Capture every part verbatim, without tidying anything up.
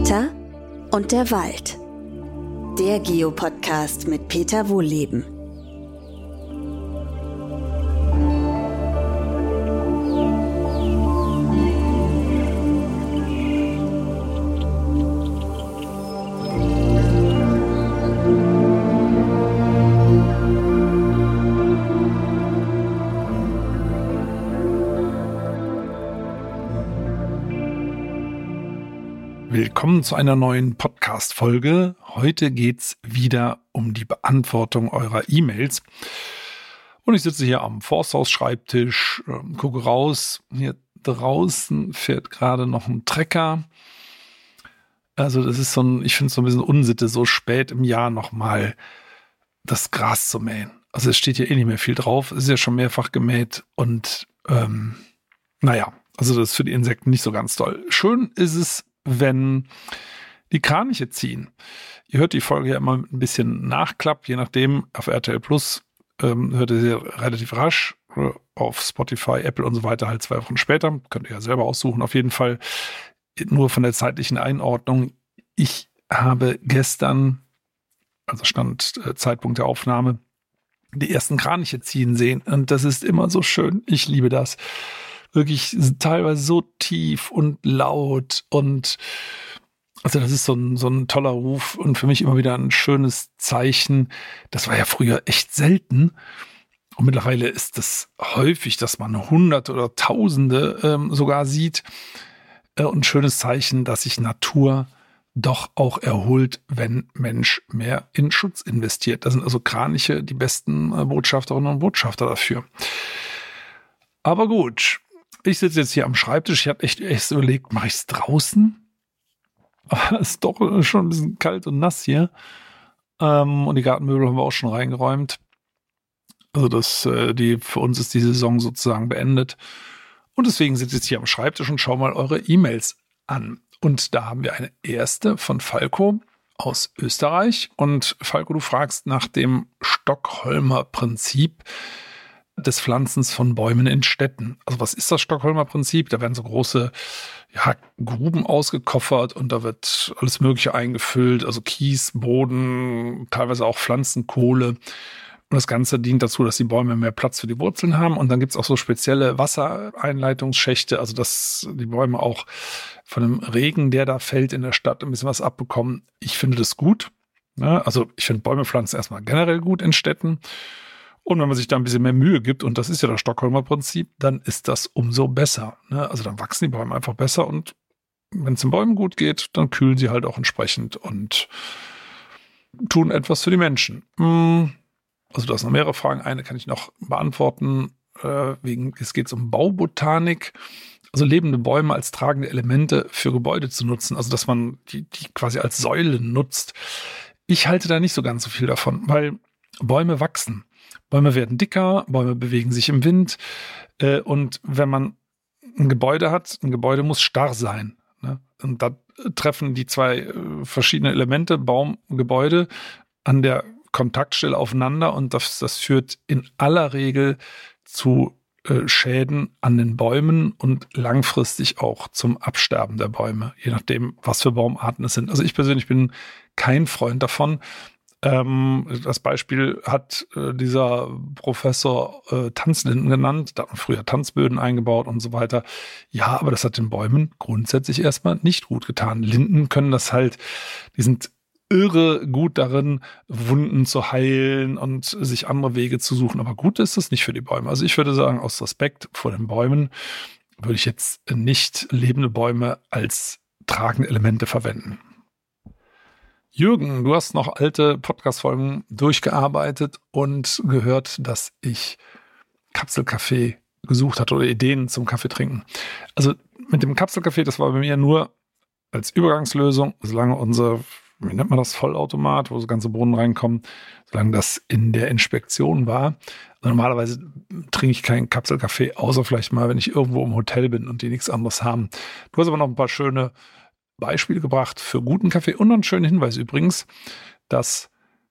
Peter und der Wald. Der Geopodcast mit Peter Wohlleben. Willkommen zu einer neuen Podcast-Folge. Heute geht's wieder um die Beantwortung eurer E-Mails. Und ich sitze hier am Forsthaus-Schreibtisch, äh, gucke raus. Hier draußen fährt gerade noch ein Trecker. Also das ist so ein, ich finde es so ein bisschen Unsitte, so spät im Jahr nochmal das Gras zu mähen. Also es steht hier eh nicht mehr viel drauf. Es ist ja schon mehrfach gemäht und ähm, naja, also das ist für die Insekten nicht so ganz toll. Schön ist es, wenn die Kraniche ziehen. Ihr hört die Folge ja immer mit ein bisschen Nachklapp, je nachdem. Auf R T L Plus ähm, hört ihr sie relativ rasch, auf Spotify, Apple und so weiter halt zwei Wochen später. Könnt ihr ja selber aussuchen. Auf jeden Fall nur von der zeitlichen Einordnung. Ich habe gestern, also Stand äh, Zeitpunkt der Aufnahme, die ersten Kraniche ziehen sehen. Und das ist immer so schön. Ich liebe das. Wirklich teilweise so tief und laut und also das ist so ein, so ein toller Ruf und für mich immer wieder ein schönes Zeichen. Das war ja früher echt selten und mittlerweile ist es häufig, dass man Hunderte oder Tausende ähm, sogar sieht. Äh, und ein schönes Zeichen, dass sich Natur doch auch erholt, wenn Mensch mehr in Schutz investiert. Da sind also Kraniche die besten äh, Botschafterinnen und Botschafter dafür. Aber gut. Ich sitze jetzt hier am Schreibtisch. Ich habe echt erst überlegt, mache ich es draußen? Aber es ist doch schon ein bisschen kalt und nass hier. Ähm, und die Gartenmöbel haben wir auch schon reingeräumt. Also das, äh, die, für uns ist die Saison sozusagen beendet. Und deswegen sitze ich jetzt hier am Schreibtisch und schaue mal eure E-Mails an. Und da haben wir eine erste von Falco aus Österreich. Und Falco, du fragst nach dem Stockholmer Prinzip des Pflanzens von Bäumen in Städten. Also was ist das Stockholmer Prinzip? Da werden so große ja, Gruben ausgekoffert und da wird alles Mögliche eingefüllt, also Kies, Boden, teilweise auch Pflanzenkohle. Und das Ganze dient dazu, dass die Bäume mehr Platz für die Wurzeln haben. Und dann gibt es auch so spezielle Wassereinleitungsschächte, also dass die Bäume auch von dem Regen, der da fällt in der Stadt, ein bisschen was abbekommen. Ich finde das gut. Ja, also ich finde Bäume pflanzen erstmal generell gut in Städten. Und wenn man sich da ein bisschen mehr Mühe gibt, und das ist ja das Stockholmer Prinzip, dann ist das umso besser. Ne? Also dann wachsen die Bäume einfach besser und wenn es den Bäumen gut geht, dann kühlen sie halt auch entsprechend und tun etwas für die Menschen. Also da sind noch mehrere Fragen. Eine kann ich noch beantworten. Äh, wegen, es geht um Baubotanik. Also lebende Bäume als tragende Elemente für Gebäude zu nutzen. Also dass man die, die quasi als Säulen nutzt. Ich halte da nicht so ganz so viel davon, weil Bäume wachsen. Bäume werden dicker, Bäume bewegen sich im Wind. Äh, und wenn man ein Gebäude hat, ein Gebäude muss starr sein. Ne? Und da treffen die zwei äh, verschiedene Elemente, Baum und Gebäude, an der Kontaktstelle aufeinander. Und das, das führt in aller Regel zu äh, Schäden an den Bäumen und langfristig auch zum Absterben der Bäume, je nachdem, was für Baumarten es sind. Also ich persönlich bin kein Freund davon. Ähm, das Beispiel hat äh, dieser Professor äh, Tanzlinden genannt. Da hat man früher Tanzböden eingebaut und so weiter. Ja, aber das hat den Bäumen grundsätzlich erstmal nicht gut getan. Linden können das halt, die sind irre gut darin, Wunden zu heilen und sich andere Wege zu suchen. Aber gut ist es nicht für die Bäume. Also ich würde sagen, aus Respekt vor den Bäumen würde ich jetzt nicht lebende Bäume als tragende Elemente verwenden. Jürgen, du hast noch alte Podcast-Folgen durchgearbeitet und gehört, dass ich Kapselkaffee gesucht hatte oder Ideen zum Kaffee trinken. Also mit dem Kapselkaffee, das war bei mir nur als Übergangslösung, solange unser, wie nennt man das, Vollautomat, wo so ganze Bohnen reinkommen, solange das in der Inspektion war. Also normalerweise trinke ich keinen Kapselkaffee, außer vielleicht mal, wenn ich irgendwo im Hotel bin und die nichts anderes haben. Du hast aber noch ein paar schöne Beispiele gebracht für guten Kaffee und einen schönen Hinweis übrigens, dass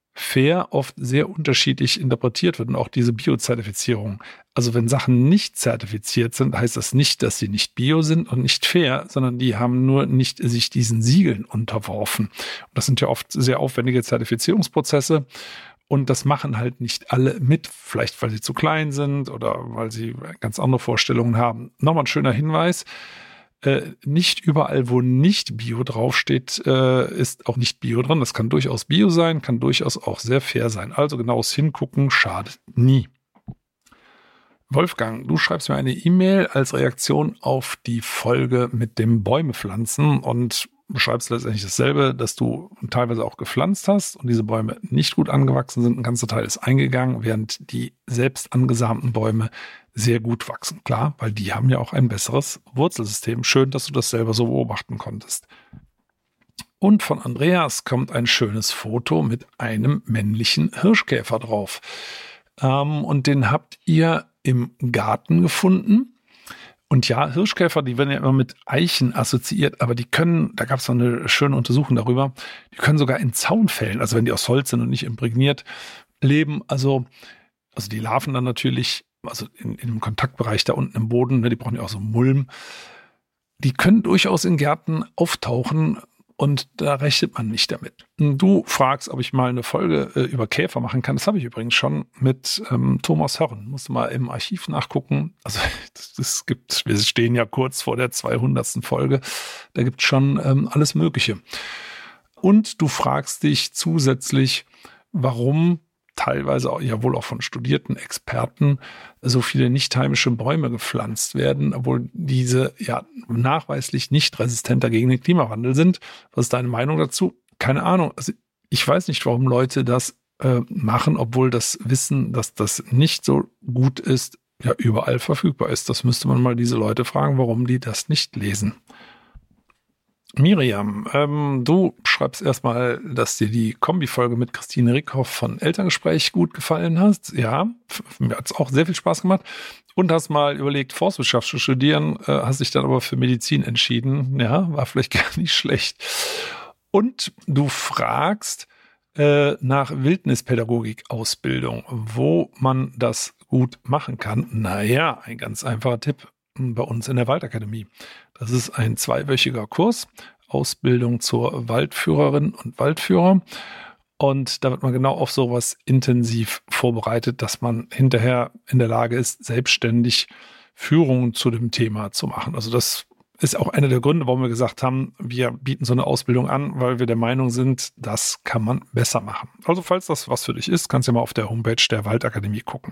fair oft sehr unterschiedlich interpretiert wird und auch diese Bio-Zertifizierung. Also wenn Sachen nicht zertifiziert sind, heißt das nicht, dass sie nicht bio sind und nicht fair, sondern die haben nur nicht sich diesen Siegeln unterworfen. Und das sind ja oft sehr aufwendige Zertifizierungsprozesse und das machen halt nicht alle mit, vielleicht weil sie zu klein sind oder weil sie ganz andere Vorstellungen haben. Nochmal ein schöner Hinweis. Äh, nicht überall, wo nicht Bio draufsteht, äh, ist auch nicht Bio drin. Das kann durchaus Bio sein, kann durchaus auch sehr fair sein. Also genaues Hingucken schadet nie. Wolfgang, du schreibst mir eine E-Mail als Reaktion auf die Folge mit dem Bäume pflanzen und beschreibst letztendlich dasselbe, dass du teilweise auch gepflanzt hast und diese Bäume nicht gut angewachsen sind. Ein ganzer Teil ist eingegangen, während die selbst angesamten Bäume sehr gut wachsen. Klar, weil die haben ja auch ein besseres Wurzelsystem. Schön, dass du das selber so beobachten konntest. Und von Andreas kommt ein schönes Foto mit einem männlichen Hirschkäfer drauf. Ähm, und den habt ihr im Garten gefunden. Und ja, Hirschkäfer, die werden ja immer mit Eichen assoziiert, aber die können, da gab es noch eine schöne Untersuchung darüber, die können sogar in Zaunfällen, also wenn die aus Holz sind und nicht imprägniert, leben. Also, also die Larven dann natürlich, also in, in dem Kontaktbereich da unten im Boden, ne, die brauchen ja auch so Mulm. Die können durchaus in Gärten auftauchen und da rechnet man nicht damit. Du fragst, ob ich mal eine Folge äh, über Käfer machen kann. Das habe ich übrigens schon mit ähm, Thomas Hörren. Musst du mal im Archiv nachgucken. Also es gibt, wir stehen ja kurz vor der zweihundertsten Folge. Da gibt es schon ähm, alles Mögliche. Und du fragst dich zusätzlich, warum teilweise auch, ja wohl auch von studierten Experten so viele nicht heimische Bäume gepflanzt werden, obwohl diese ja nachweislich nicht resistenter gegen den Klimawandel sind. Was ist deine Meinung dazu? Keine Ahnung. Also ich weiß nicht, warum Leute das äh, machen, obwohl das Wissen, dass das nicht so gut ist, ja überall verfügbar ist. Das müsste man mal diese Leute fragen, warum die das nicht lesen. Miriam, ähm, du schreibst erstmal, dass dir die Kombi-Folge mit Christine Rickhoff von Elterngespräch gut gefallen hat. Ja, mir hat es auch sehr viel Spaß gemacht. Und hast mal überlegt, Forstwirtschaft zu studieren, äh, hast dich dann aber für Medizin entschieden. Ja, war vielleicht gar nicht schlecht. Und du fragst äh, nach Wildnispädagogik-Ausbildung, wo man das gut machen kann. Naja, ein ganz einfacher Tipp bei uns in der Waldakademie. Das ist ein zweiwöchiger Kurs, Ausbildung zur Waldführerin und Waldführer. Und da wird man genau auf sowas intensiv vorbereitet, dass man hinterher in der Lage ist, selbstständig Führungen zu dem Thema zu machen. Also das ist auch einer der Gründe, warum wir gesagt haben, wir bieten so eine Ausbildung an, weil wir der Meinung sind, das kann man besser machen. Also falls das was für dich ist, kannst du ja mal auf der Homepage der Waldakademie gucken.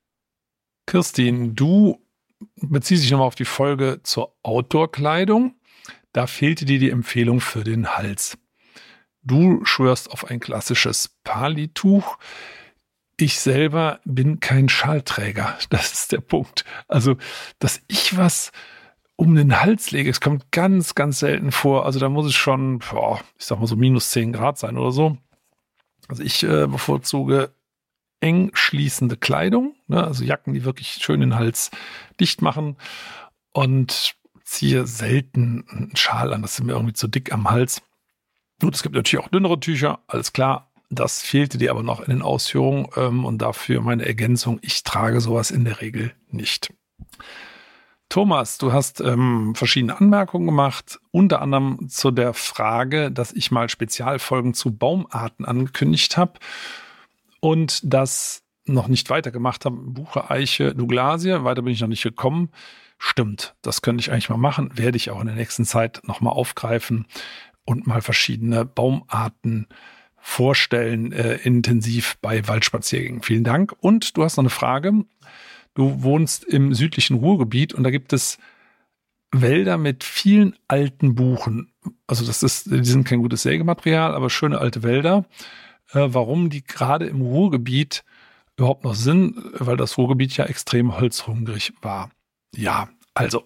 Kirstin, du beziehst dich nochmal auf die Folge zur Outdoor-Kleidung. Da fehlte dir die Empfehlung für den Hals. Du schwörst auf ein klassisches Palituch. Ich selber bin kein Schallträger. Das ist der Punkt. Also, dass ich was um den Hals lege, es kommt ganz, ganz selten vor. Also da muss es schon, boah, ich sag mal so minus zehn Grad sein oder so. Also ich äh, bevorzuge eng schließende Kleidung, ne? Also Jacken, die wirklich schön den Hals dicht machen, und ziehe selten einen Schal an. Das ist mir irgendwie zu dick am Hals. Gut, es gibt natürlich auch dünnere Tücher, alles klar. Das fehlte dir aber noch in den Ausführungen ähm, und dafür meine Ergänzung: Ich trage sowas in der Regel nicht. Thomas, du hast ähm, verschiedene Anmerkungen gemacht, unter anderem zu der Frage, dass ich mal Spezialfolgen zu Baumarten angekündigt habe und das noch nicht weitergemacht habe. Buche, Eiche, Douglasie, weiter bin ich noch nicht gekommen. Stimmt, das könnte ich eigentlich mal machen, werde ich auch in der nächsten Zeit nochmal aufgreifen und mal verschiedene Baumarten vorstellen, äh, intensiv bei Waldspaziergängen. Vielen Dank. Und du hast noch eine Frage. Du wohnst im südlichen Ruhrgebiet und da gibt es Wälder mit vielen alten Buchen. Also das ist, die sind kein gutes Sägematerial, aber schöne alte Wälder. Äh, warum die gerade im Ruhrgebiet überhaupt noch sind? Weil das Ruhrgebiet ja extrem holzhungrig war. Ja, also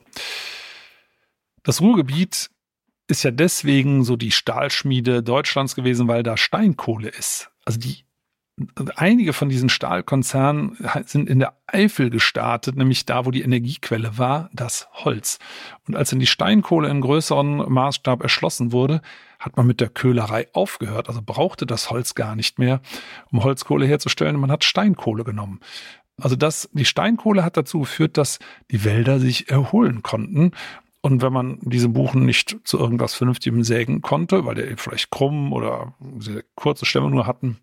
das Ruhrgebiet ist ja deswegen so die Stahlschmiede Deutschlands gewesen, weil da Steinkohle ist. Also die einige von diesen Stahlkonzernen sind in der Eifel gestartet, nämlich da, wo die Energiequelle war, das Holz. Und als dann die Steinkohle in größeren Maßstab erschlossen wurde, hat man mit der Köhlerei aufgehört. Also brauchte das Holz gar nicht mehr, um Holzkohle herzustellen. Man hat Steinkohle genommen. Also das, die Steinkohle hat dazu geführt, dass die Wälder sich erholen konnten. Und wenn man diese Buchen nicht zu irgendwas Vernünftigem sägen konnte, weil der vielleicht krumm oder sehr kurze Stämme nur hatten,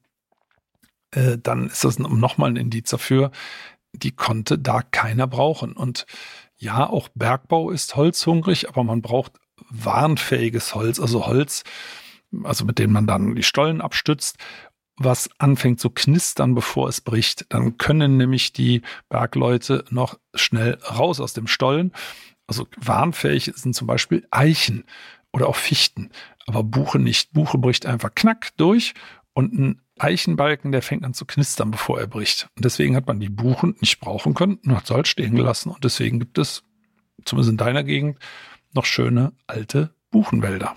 äh, dann ist das nochmal ein Indiz dafür, die konnte da keiner brauchen. Und ja, auch Bergbau ist holzhungrig, aber man braucht warnfähiges Holz, also Holz, also mit dem man dann die Stollen abstützt, was anfängt zu knistern, bevor es bricht. Dann können nämlich die Bergleute noch schnell raus aus dem Stollen. Also warnfähig sind zum Beispiel Eichen oder auch Fichten, aber Buche nicht. Buche bricht einfach knack durch und ein Eichenbalken, der fängt an zu knistern, bevor er bricht. Und deswegen hat man die Buchen nicht brauchen können und hat sie halt stehen gelassen. Und deswegen gibt es, zumindest in deiner Gegend, noch schöne alte Buchenwälder.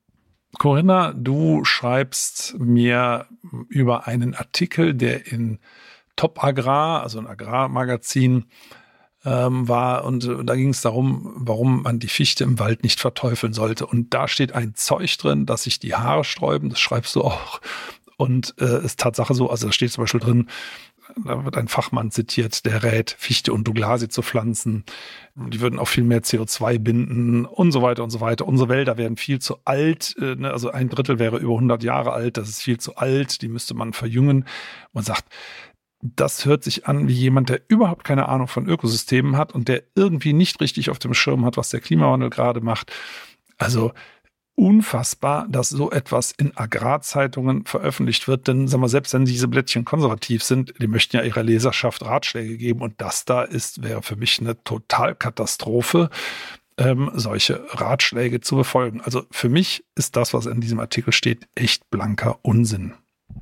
Corinna, du schreibst mir über einen Artikel, der in Top Agrar, also ein Agrarmagazin, ähm, war. Und äh, da ging es darum, warum man die Fichte im Wald nicht verteufeln sollte. Und da steht ein Zeug drin, dass sich die Haare sträuben. Das schreibst du auch. Und es äh, ist Tatsache so, also da steht zum Beispiel drin, da wird ein Fachmann zitiert, der rät, Fichte und Douglasie zu pflanzen. Die würden auch viel mehr C O zwei binden und so weiter und so weiter. Unsere Wälder werden viel zu alt. Äh, ne? Also ein Drittel wäre über hundert Jahre alt. Das ist viel zu alt. Die müsste man verjüngen. Man sagt, das hört sich an wie jemand, der überhaupt keine Ahnung von Ökosystemen hat und der irgendwie nicht richtig auf dem Schirm hat, was der Klimawandel gerade macht. Also unfassbar, dass so etwas in Agrarzeitungen veröffentlicht wird, denn sagen wir, selbst wenn diese Blättchen konservativ sind, die möchten ja ihrer Leserschaft Ratschläge geben und das da ist, wäre für mich eine Totalkatastrophe, ähm, solche Ratschläge zu befolgen. Also für mich ist das, was in diesem Artikel steht, echt blanker Unsinn.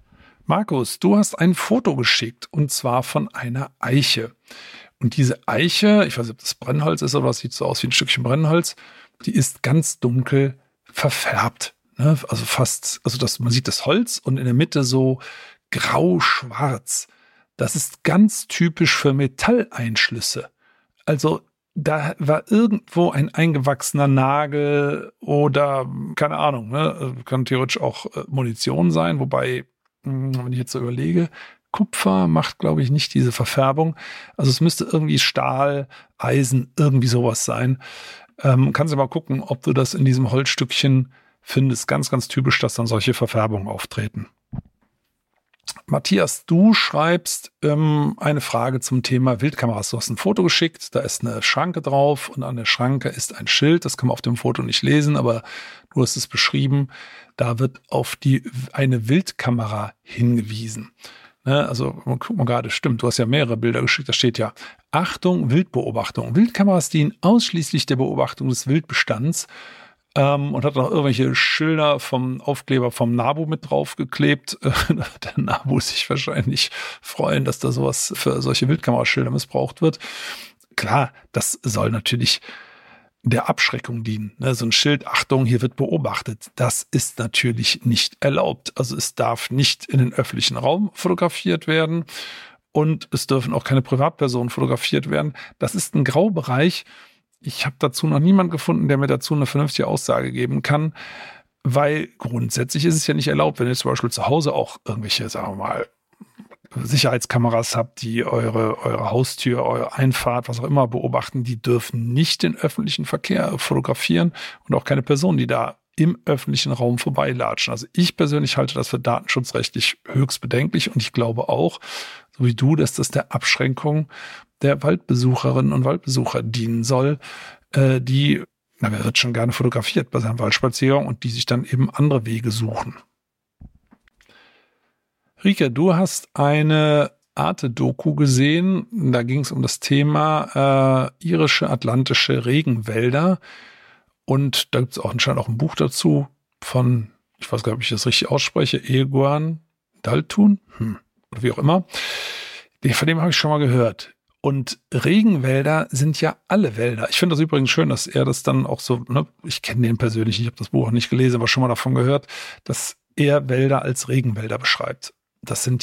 Markus, du hast ein Foto geschickt und zwar von einer Eiche. Und diese Eiche, ich weiß nicht, ob das Brennholz ist, aber das sieht so aus wie ein Stückchen Brennholz, die ist ganz dunkel verfärbt. Ne? Also fast, also das, man sieht das Holz und in der Mitte so grau-schwarz. Das ist ganz typisch für Metalleinschlüsse. Also da war irgendwo ein eingewachsener Nagel oder keine Ahnung, ne? Kann theoretisch auch Munition sein, wobei, wenn ich jetzt so überlege, Kupfer macht, glaube ich, nicht diese Verfärbung. Also es müsste irgendwie Stahl, Eisen, irgendwie sowas sein. Ähm, kannst du mal gucken, ob du das in diesem Holzstückchen findest. Ganz, ganz typisch, dass dann solche Verfärbungen auftreten. Matthias, du schreibst ähm, eine Frage zum Thema Wildkameras. Du hast ein Foto geschickt, da ist eine Schranke drauf und an der Schranke ist ein Schild. Das kann man auf dem Foto nicht lesen, aber du hast es beschrieben. Da wird auf die eine Wildkamera hingewiesen. Ne, also guck mal gerade, stimmt, du hast ja mehrere Bilder geschickt, da steht ja, Achtung, Wildbeobachtung. Wildkameras dienen ausschließlich der Beobachtung des Wildbestands ähm, und hat noch irgendwelche Schilder vom Aufkleber vom NABU mit draufgeklebt. Der NABU sich wahrscheinlich freuen, dass da sowas für solche Wildkameraschilder missbraucht wird. Klar, das soll natürlich der Abschreckung dienen. Ne? So ein Schild, Achtung, hier wird beobachtet. Das ist natürlich nicht erlaubt. Also es darf nicht in den öffentlichen Raum fotografiert werden und es dürfen auch keine Privatpersonen fotografiert werden. Das ist ein Graubereich. Ich habe dazu noch niemanden gefunden, der mir dazu eine vernünftige Aussage geben kann, weil grundsätzlich ist es ja nicht erlaubt, wenn ihr zum Beispiel zu Hause auch irgendwelche, sagen wir mal, Sicherheitskameras habt, die eure, eure Haustür, eure Einfahrt, was auch immer beobachten, die dürfen nicht den öffentlichen Verkehr fotografieren und auch keine Personen, die da im öffentlichen Raum vorbeilatschen. Also ich persönlich halte das für datenschutzrechtlich höchst bedenklich und ich glaube auch, so wie du, dass das der Abschränkung der Waldbesucherinnen und Waldbesucher dienen soll, äh, die, na, wer wird schon gerne fotografiert bei seinem Waldspaziergang und die sich dann eben andere Wege suchen. Rike, du hast eine Arte-Doku gesehen, da ging es um das Thema äh, irische atlantische Regenwälder und da gibt es auch anscheinend auch ein Buch dazu von, ich weiß gar nicht, ob ich das richtig ausspreche, Eoghan Daltun, hm, oder wie auch immer. Von dem habe ich schon mal gehört. Und Regenwälder sind ja alle Wälder. Ich finde das übrigens schön, dass er das dann auch so, ne, ich kenne den persönlich, ich habe das Buch auch nicht gelesen, aber schon mal davon gehört, dass er Wälder als Regenwälder beschreibt. Das sind ja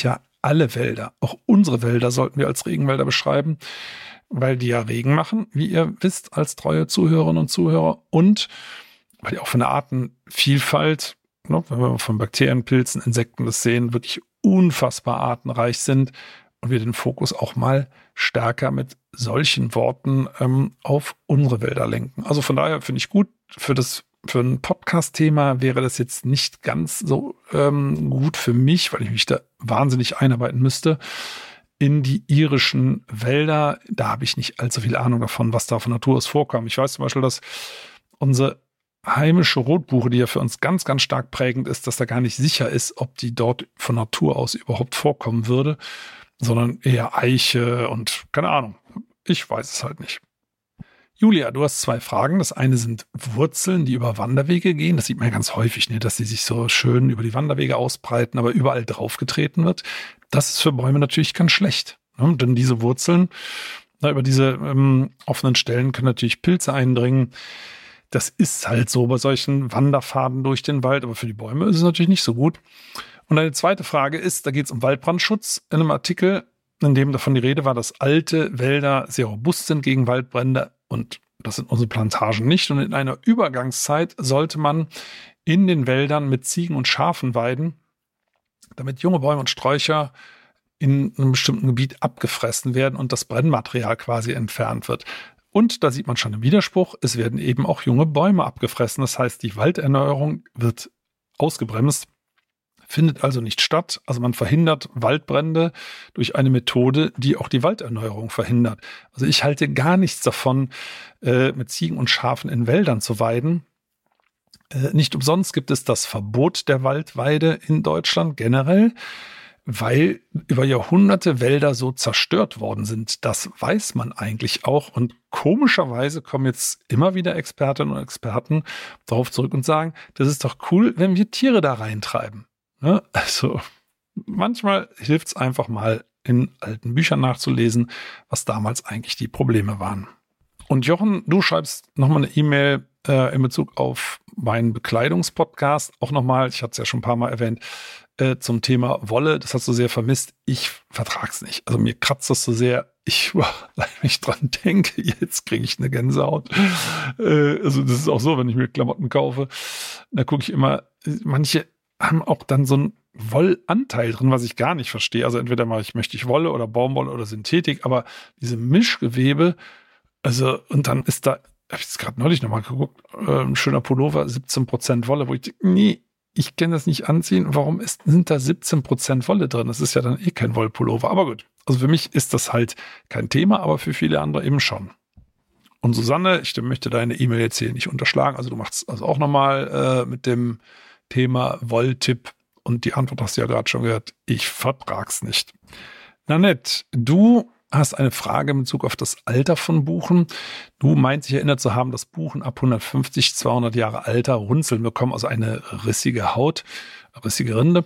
alle Wälder, auch unsere Wälder sollten wir als Regenwälder beschreiben, weil die ja Regen machen, wie ihr wisst, als treue Zuhörerinnen und Zuhörer, und weil die auch von der Artenvielfalt, ne, wenn wir von Bakterien, Pilzen, Insekten das sehen, wirklich unfassbar artenreich sind und wir den Fokus auch mal stärker mit solchen Worten ähm, auf unsere Wälder lenken. Also von daher finde ich gut, für das für ein Podcast-Thema wäre das jetzt nicht ganz so ähm, gut für mich, weil ich mich da wahnsinnig einarbeiten müsste in die irischen Wälder. Da habe ich nicht allzu viel Ahnung davon, was da von Natur aus vorkam. Ich weiß zum Beispiel, dass unsere heimische Rotbuche, die ja für uns ganz, ganz stark prägend ist, dass da gar nicht sicher ist, ob die dort von Natur aus überhaupt vorkommen würde, sondern eher Eiche und keine Ahnung. Ich weiß es halt nicht. Julia, du hast zwei Fragen. Das eine sind Wurzeln, die über Wanderwege gehen. Das sieht man ja ganz häufig, ne, dass sie sich so schön über die Wanderwege ausbreiten, aber überall draufgetreten wird. Das ist für Bäume natürlich ganz schlecht. Ne? Denn diese Wurzeln, na, über diese ähm, offenen Stellen können natürlich Pilze eindringen. Das ist halt so bei solchen Wanderpfaden durch den Wald, aber für die Bäume ist es natürlich nicht so gut. Und eine zweite Frage ist, da geht es um Waldbrandschutz in einem Artikel, in dem davon die Rede war, dass alte Wälder sehr robust sind gegen Waldbrände, und das sind unsere Plantagen nicht. Und in einer Übergangszeit sollte man in den Wäldern mit Ziegen und Schafen weiden, damit junge Bäume und Sträucher in einem bestimmten Gebiet abgefressen werden und das Brennmaterial quasi entfernt wird. Und da sieht man schon den Widerspruch, es werden eben auch junge Bäume abgefressen. Das heißt, die Walderneuerung wird ausgebremst, findet also nicht statt. Also man verhindert Waldbrände durch eine Methode, die auch die Walderneuerung verhindert. Also ich halte gar nichts davon, äh, mit Ziegen und Schafen in Wäldern zu weiden. Äh, nicht umsonst gibt es das Verbot der Waldweide in Deutschland generell, weil über Jahrhunderte Wälder so zerstört worden sind. Das weiß man eigentlich auch. Und komischerweise kommen jetzt immer wieder Expertinnen und Experten darauf zurück und sagen, das ist doch cool, wenn wir Tiere da reintreiben. Ne? Also manchmal hilft es einfach mal, in alten Büchern nachzulesen, was damals eigentlich die Probleme waren. Und Jochen, du schreibst nochmal eine E-Mail äh, in Bezug auf meinen Bekleidungspodcast. Auch nochmal, ich hatte es ja schon ein paar Mal erwähnt, äh, zum Thema Wolle. Das hast du sehr vermisst. Ich vertrag's nicht. Also mir kratzt das so sehr. Ich, wenn ich dran denke, jetzt kriege ich eine Gänsehaut. Äh, also das ist auch so, wenn ich mir Klamotten kaufe, da gucke ich immer, manche haben auch dann so einen Wollanteil drin, was ich gar nicht verstehe. Also entweder mache ich, möchte ich Wolle oder Baumwolle oder Synthetik, aber diese Mischgewebe, also und dann ist da, habe ich jetzt gerade neulich nochmal geguckt, äh, ein schöner Pullover, siebzehn Prozent Wolle, wo ich denke, nee, ich kann das nicht anziehen. Warum ist, sind da siebzehn Prozent Wolle drin? Das ist ja dann eh kein Wollpullover. Aber gut, also für mich ist das halt kein Thema, aber für viele andere eben schon. Und Susanne, ich möchte deine E-Mail jetzt hier nicht unterschlagen. Also du machst also auch nochmal äh, mit dem Thema Wolltipp, und die Antwort hast du ja gerade schon gehört, ich vertrag's nicht. Nanette, du hast eine Frage in Bezug auf das Alter von Buchen. Du meinst, dich erinnert zu haben, dass Buchen ab hundertfünfzig, zweihundert Jahre Alter Runzeln bekommen, also eine rissige Haut, rissige Rinde.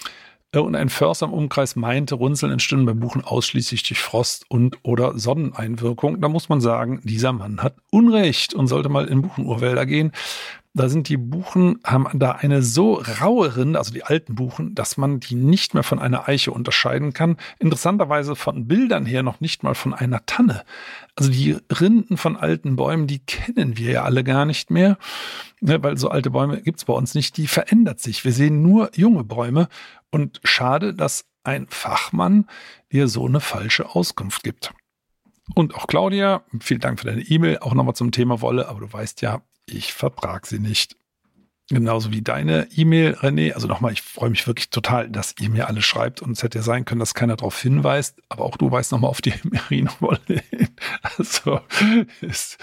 Und ein Förster im Umkreis meinte, Runzeln entstehen bei Buchen ausschließlich durch Frost und oder Sonneneinwirkung. Da muss man sagen, dieser Mann hat Unrecht und sollte mal in Buchenurwälder gehen. Da sind die Buchen, haben da eine so raue Rinde, also die alten Buchen, dass man die nicht mehr von einer Eiche unterscheiden kann. Interessanterweise von Bildern her noch nicht mal von einer Tanne. Also die Rinden von alten Bäumen, die kennen wir ja alle gar nicht mehr, ne, weil so alte Bäume gibt's bei uns nicht. Die verändert sich. Wir sehen nur junge Bäume, und schade, dass ein Fachmann dir so eine falsche Auskunft gibt. Und auch Claudia, vielen Dank für deine E-Mail, auch nochmal zum Thema Wolle, aber du weißt ja, ich vertrag sie nicht. Genauso wie deine E-Mail, René. Also nochmal, ich freue mich wirklich total, dass ihr mir alle schreibt, und es hätte ja sein können, dass keiner darauf hinweist, aber auch du weißt nochmal auf die Merino-Wolle hin. Also es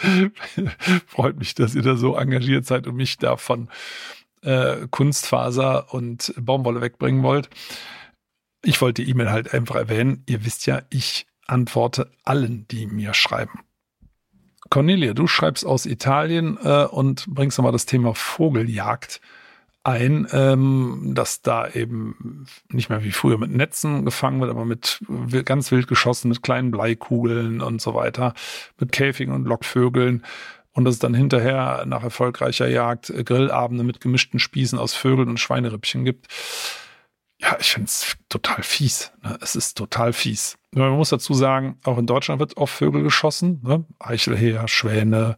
freut mich, dass ihr da so engagiert seid und mich da von äh, Kunstfaser und Baumwolle wegbringen wollt. Ich wollte die E-Mail halt einfach erwähnen. Ihr wisst ja, ich antworte allen, die mir schreiben. Cornelia, du schreibst aus Italien äh, und bringst nochmal das Thema Vogeljagd ein, ähm, dass da eben nicht mehr wie früher mit Netzen gefangen wird, aber mit ganz wild geschossen, mit kleinen Bleikugeln und so weiter, mit Käfigen und Lockvögeln, und dass es dann hinterher nach erfolgreicher Jagd Grillabende mit gemischten Spießen aus Vögeln und Schweinerippchen gibt. ja, ich finde es total fies. Ne? Es ist total fies. Man muss dazu sagen, auch in Deutschland wird auf Vögel geschossen. Ne? Eichelhäher, Schwäne,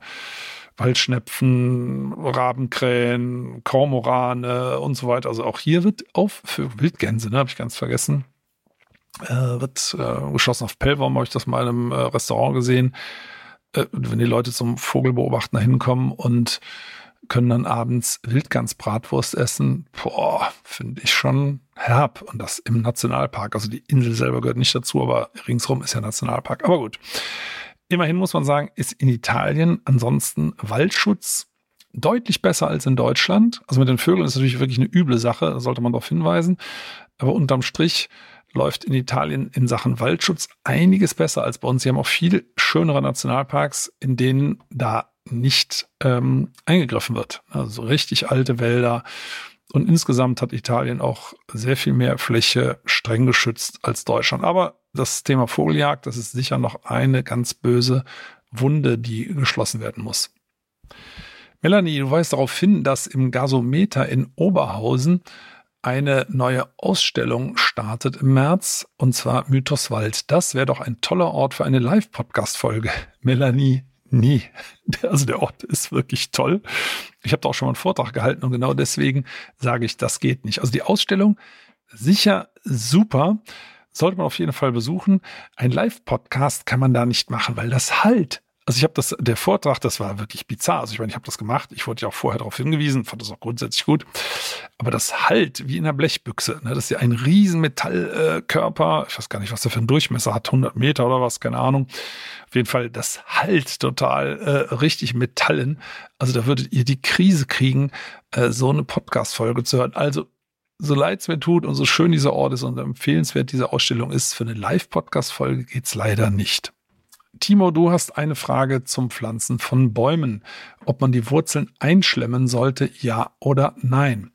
Waldschnepfen, Rabenkrähen, Kormorane und so weiter. Also auch hier wird auf Vögel, Wildgänse, ne, habe ich ganz vergessen, äh, wird äh, geschossen. Auf Pellworm habe ich das mal in einem äh, Restaurant gesehen. Äh, wenn die Leute zum Vogelbeobachten da hinkommen und können dann abends Wildgans-Bratwurst essen, boah, finde ich schon herb. Und das im Nationalpark. Also die Insel selber gehört nicht dazu, aber ringsrum ist ja Nationalpark. Aber gut. Immerhin muss man sagen, ist in Italien ansonsten Waldschutz deutlich besser als in Deutschland. Also mit den Vögeln ist natürlich wirklich eine üble Sache, da sollte man darauf hinweisen. Aber unterm Strich läuft in Italien in Sachen Waldschutz einiges besser als bei uns. Sie haben auch viel schönere Nationalparks, in denen da nicht ähm, eingegriffen wird. Also richtig alte Wälder. Und insgesamt hat Italien auch sehr viel mehr Fläche streng geschützt als Deutschland. Aber das Thema Vogeljagd, das ist sicher noch eine ganz böse Wunde, die geschlossen werden muss. Melanie, du weist darauf hin, dass im Gasometer in Oberhausen eine neue Ausstellung startet im März, und zwar Mythos Wald. Das wäre doch ein toller Ort für eine Live-Podcast-Folge. Melanie, nee. Also der Ort ist wirklich toll. Ich habe da auch schon mal einen Vortrag gehalten und genau deswegen sage ich, das geht nicht. Also die Ausstellung, sicher super, sollte man auf jeden Fall besuchen. Ein Live-Podcast kann man da nicht machen, weil das halt. Also ich habe das, der Vortrag, das war wirklich bizarr. Also ich meine, ich habe das gemacht. Ich wurde ja auch vorher darauf hingewiesen, fand das auch grundsätzlich gut. Aber das halt wie in einer Blechbüchse. Ne? Das ist ja ein riesen Metallkörper. Äh, ich weiß gar nicht, was der für einen Durchmesser hat. hundert Meter oder was, keine Ahnung. Auf jeden Fall, das halt total äh, richtig Metallen. Also da würdet ihr die Krise kriegen, äh, so eine Podcast-Folge zu hören. Also so leid es mir tut und so schön dieser Ort ist und empfehlenswert diese Ausstellung ist, für eine Live-Podcast-Folge geht's leider nicht. Timo, du hast eine Frage zum Pflanzen von Bäumen. Ob man die Wurzeln einschlemmen sollte, ja oder nein?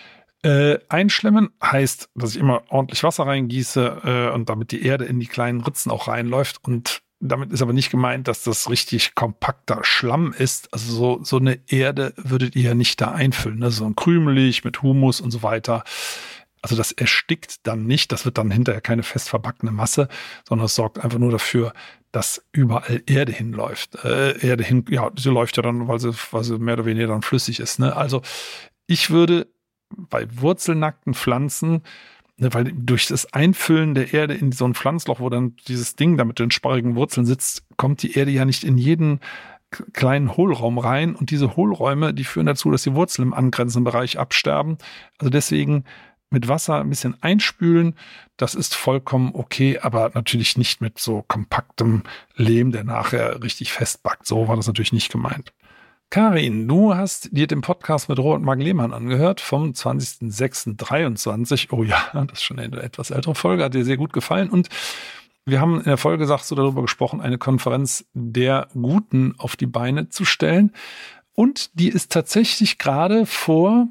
Äh, einschlemmen heißt, dass ich immer ordentlich Wasser reingieße äh, und damit die Erde in die kleinen Ritzen auch reinläuft. Und damit ist aber nicht gemeint, dass das richtig kompakter Schlamm ist. Also so, so eine Erde würdet ihr ja nicht da einfüllen. Ne? So ein krümelig mit Humus und so weiter. Also das erstickt dann nicht. Das wird dann hinterher keine fest verbackene Masse, sondern es sorgt einfach nur dafür, dass überall Erde hinläuft. Äh, Erde hin, ja, sie läuft ja dann, weil sie, weil sie mehr oder weniger dann flüssig ist. Ne? Also ich würde bei wurzelnackten Pflanzen, ne, weil durch das Einfüllen der Erde in so ein Pflanzloch, wo dann dieses Ding da mit den sparrigen Wurzeln sitzt, kommt die Erde ja nicht in jeden kleinen Hohlraum rein. Und diese Hohlräume, die führen dazu, dass die Wurzeln im angrenzenden Bereich absterben. Also deswegen mit Wasser ein bisschen einspülen, das ist vollkommen okay, aber natürlich nicht mit so kompaktem Lehm, der nachher richtig festbackt. So war das natürlich nicht gemeint. Karin, du hast dir den Podcast mit Robert Mark-Lehmann angehört vom zwanzigster sechster dreiundzwanzig. Oh ja, das ist schon eine etwas ältere Folge, hat dir sehr gut gefallen. Und wir haben in der Folge, sagst du, darüber gesprochen, eine Konferenz der Guten auf die Beine zu stellen. Und die ist tatsächlich gerade vor,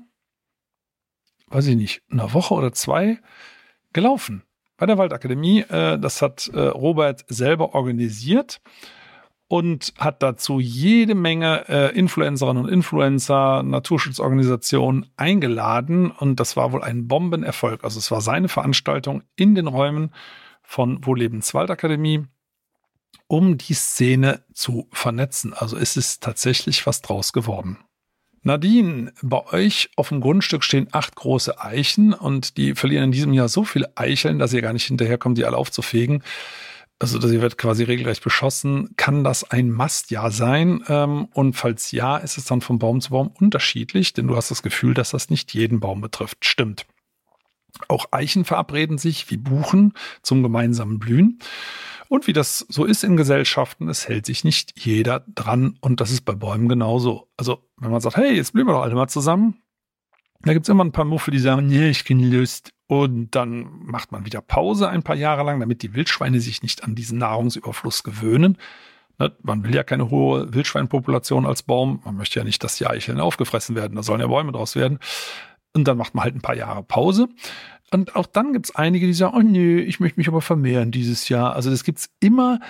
weiß ich nicht, einer Woche oder zwei gelaufen. Bei der Waldakademie. Äh, das hat äh, Robert selber organisiert und hat dazu jede Menge äh, Influencerinnen und Influencer, Naturschutzorganisationen eingeladen. Und das war wohl ein Bombenerfolg. Also es war seine Veranstaltung in den Räumen von Wo Lebens Waldakademie, um die Szene zu vernetzen. Also es ist tatsächlich was draus geworden. Nadine, bei euch auf dem Grundstück stehen acht große Eichen und die verlieren in diesem Jahr so viele Eicheln, dass ihr gar nicht hinterherkommt, die alle aufzufegen. Also sie wird quasi regelrecht beschossen. Kann das ein Mastjahr sein? Und falls ja, ist es dann von Baum zu Baum unterschiedlich, denn du hast das Gefühl, dass das nicht jeden Baum betrifft. Stimmt. Auch Eichen verabreden sich wie Buchen zum gemeinsamen Blühen. Und wie das so ist in Gesellschaften, es hält sich nicht jeder dran. Und das ist bei Bäumen genauso. Also wenn man sagt, hey, jetzt blühen wir doch alle mal zusammen, da gibt es immer ein paar Muffel, die sagen, nee, ich bin Lust. Und dann macht man wieder Pause ein paar Jahre lang, damit die Wildschweine sich nicht an diesen Nahrungsüberfluss gewöhnen. Ne? Man will ja keine hohe Wildschweinpopulation als Baum. Man möchte ja nicht, dass die Eicheln aufgefressen werden. Da sollen ja Bäume draus werden. Und dann macht man halt ein paar Jahre Pause. Und auch dann gibt es einige, die sagen, oh nö, ich möchte mich aber vermehren dieses Jahr. Also das gibt es immer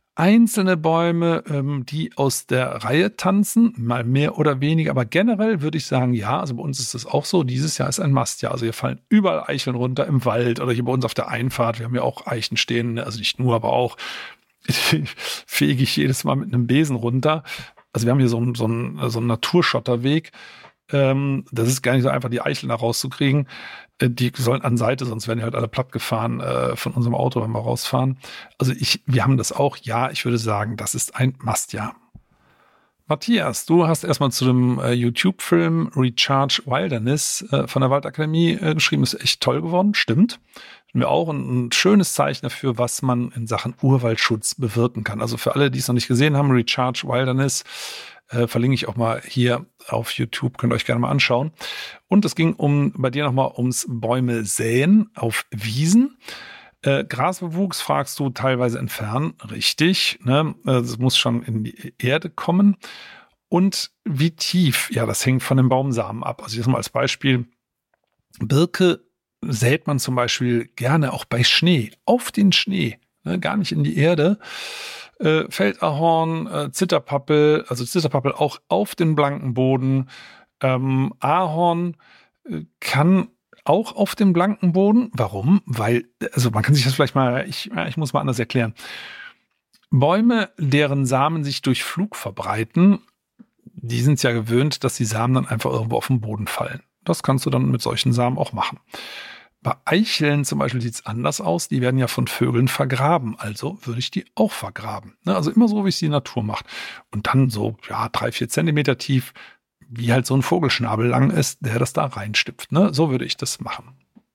einzelne Bäume, ähm, die aus der Reihe tanzen, mal mehr oder weniger, aber generell würde ich sagen, ja, also bei uns ist das auch so, dieses Jahr ist ein Mastjahr, also hier fallen überall Eicheln runter im Wald oder hier bei uns auf der Einfahrt, wir haben ja auch Eichen stehen, also nicht nur, aber auch fege ich jedes Mal mit einem Besen runter. Also wir haben hier so einen, so einen, so einen Naturschotterweg, ähm, das ist gar nicht so einfach, die Eicheln da rauszukriegen. Die sollen an Seite, sonst werden die halt alle platt gefahren äh, von unserem Auto, wenn wir rausfahren. Also ich, wir haben das auch. Ja, ich würde sagen, das ist ein Mastjahr. Matthias, du hast erstmal zu dem äh, YouTube-Film Recharge Wilderness äh, von der Waldakademie äh, geschrieben. Ist echt toll geworden, stimmt. Finden wir auch ein, ein schönes Zeichen dafür, was man in Sachen Urwaldschutz bewirken kann. Also für alle, die es noch nicht gesehen haben, Recharge Wilderness, Äh, verlinke ich auch mal hier auf YouTube, könnt ihr euch gerne mal anschauen. Und es ging um bei dir nochmal ums Bäume säen auf Wiesen. Äh, Grasbewuchs fragst du teilweise entfernen, richtig. Ne? Es muss schon in die Erde kommen. Und wie tief? Ja, das hängt von den Baumsamen ab. Also jetzt mal als Beispiel, Birke sät man zum Beispiel gerne auch bei Schnee, auf den Schnee, ne? Gar nicht in die Erde. Äh, Feldahorn, äh, Zitterpappel, also Zitterpappel auch auf den blanken Boden. Ähm, Ahorn äh, kann auch auf den blanken Boden. Warum? Weil, also man kann sich das vielleicht mal, ich, ja, ich muss mal anders erklären. Bäume, deren Samen sich durch Flug verbreiten, die sind ja gewöhnt, dass die Samen dann einfach irgendwo auf den Boden fallen. Das kannst du dann mit solchen Samen auch machen. Bei Eicheln zum Beispiel sieht es anders aus. Die werden ja von Vögeln vergraben. Also würde ich die auch vergraben. Also immer so, wie es die Natur macht. Und dann so, ja, drei, vier Zentimeter tief, wie halt so ein Vogelschnabel lang ist, der das da reinstipft. Ne? So würde ich das machen.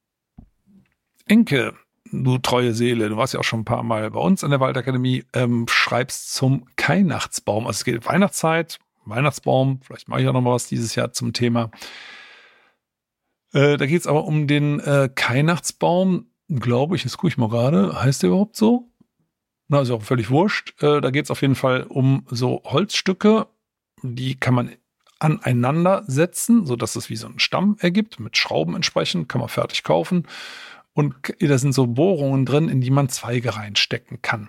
Enke, du treue Seele, du warst ja auch schon ein paar Mal bei uns in der Waldakademie, ähm, schreibst zum Weihnachtsbaum. Also es geht Weihnachtszeit, Weihnachtsbaum, vielleicht mache ich auch noch mal was dieses Jahr zum Thema. Äh, da geht es aber um den äh, Weihnachtsbaum, glaube ich, das gucke ich mal gerade, heißt der überhaupt so? Na, ist auch völlig wurscht. Äh, da geht es auf jeden Fall um so Holzstücke, die kann man aneinander setzen, sodass es wie so einen Stamm ergibt, mit Schrauben entsprechend, kann man fertig kaufen. Und da sind so Bohrungen drin, in die man Zweige reinstecken kann.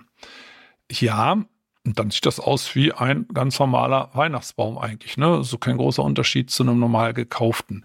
Ja, und dann sieht das aus wie ein ganz normaler Weihnachtsbaum eigentlich, ne? So kein großer Unterschied zu einem normal gekauften.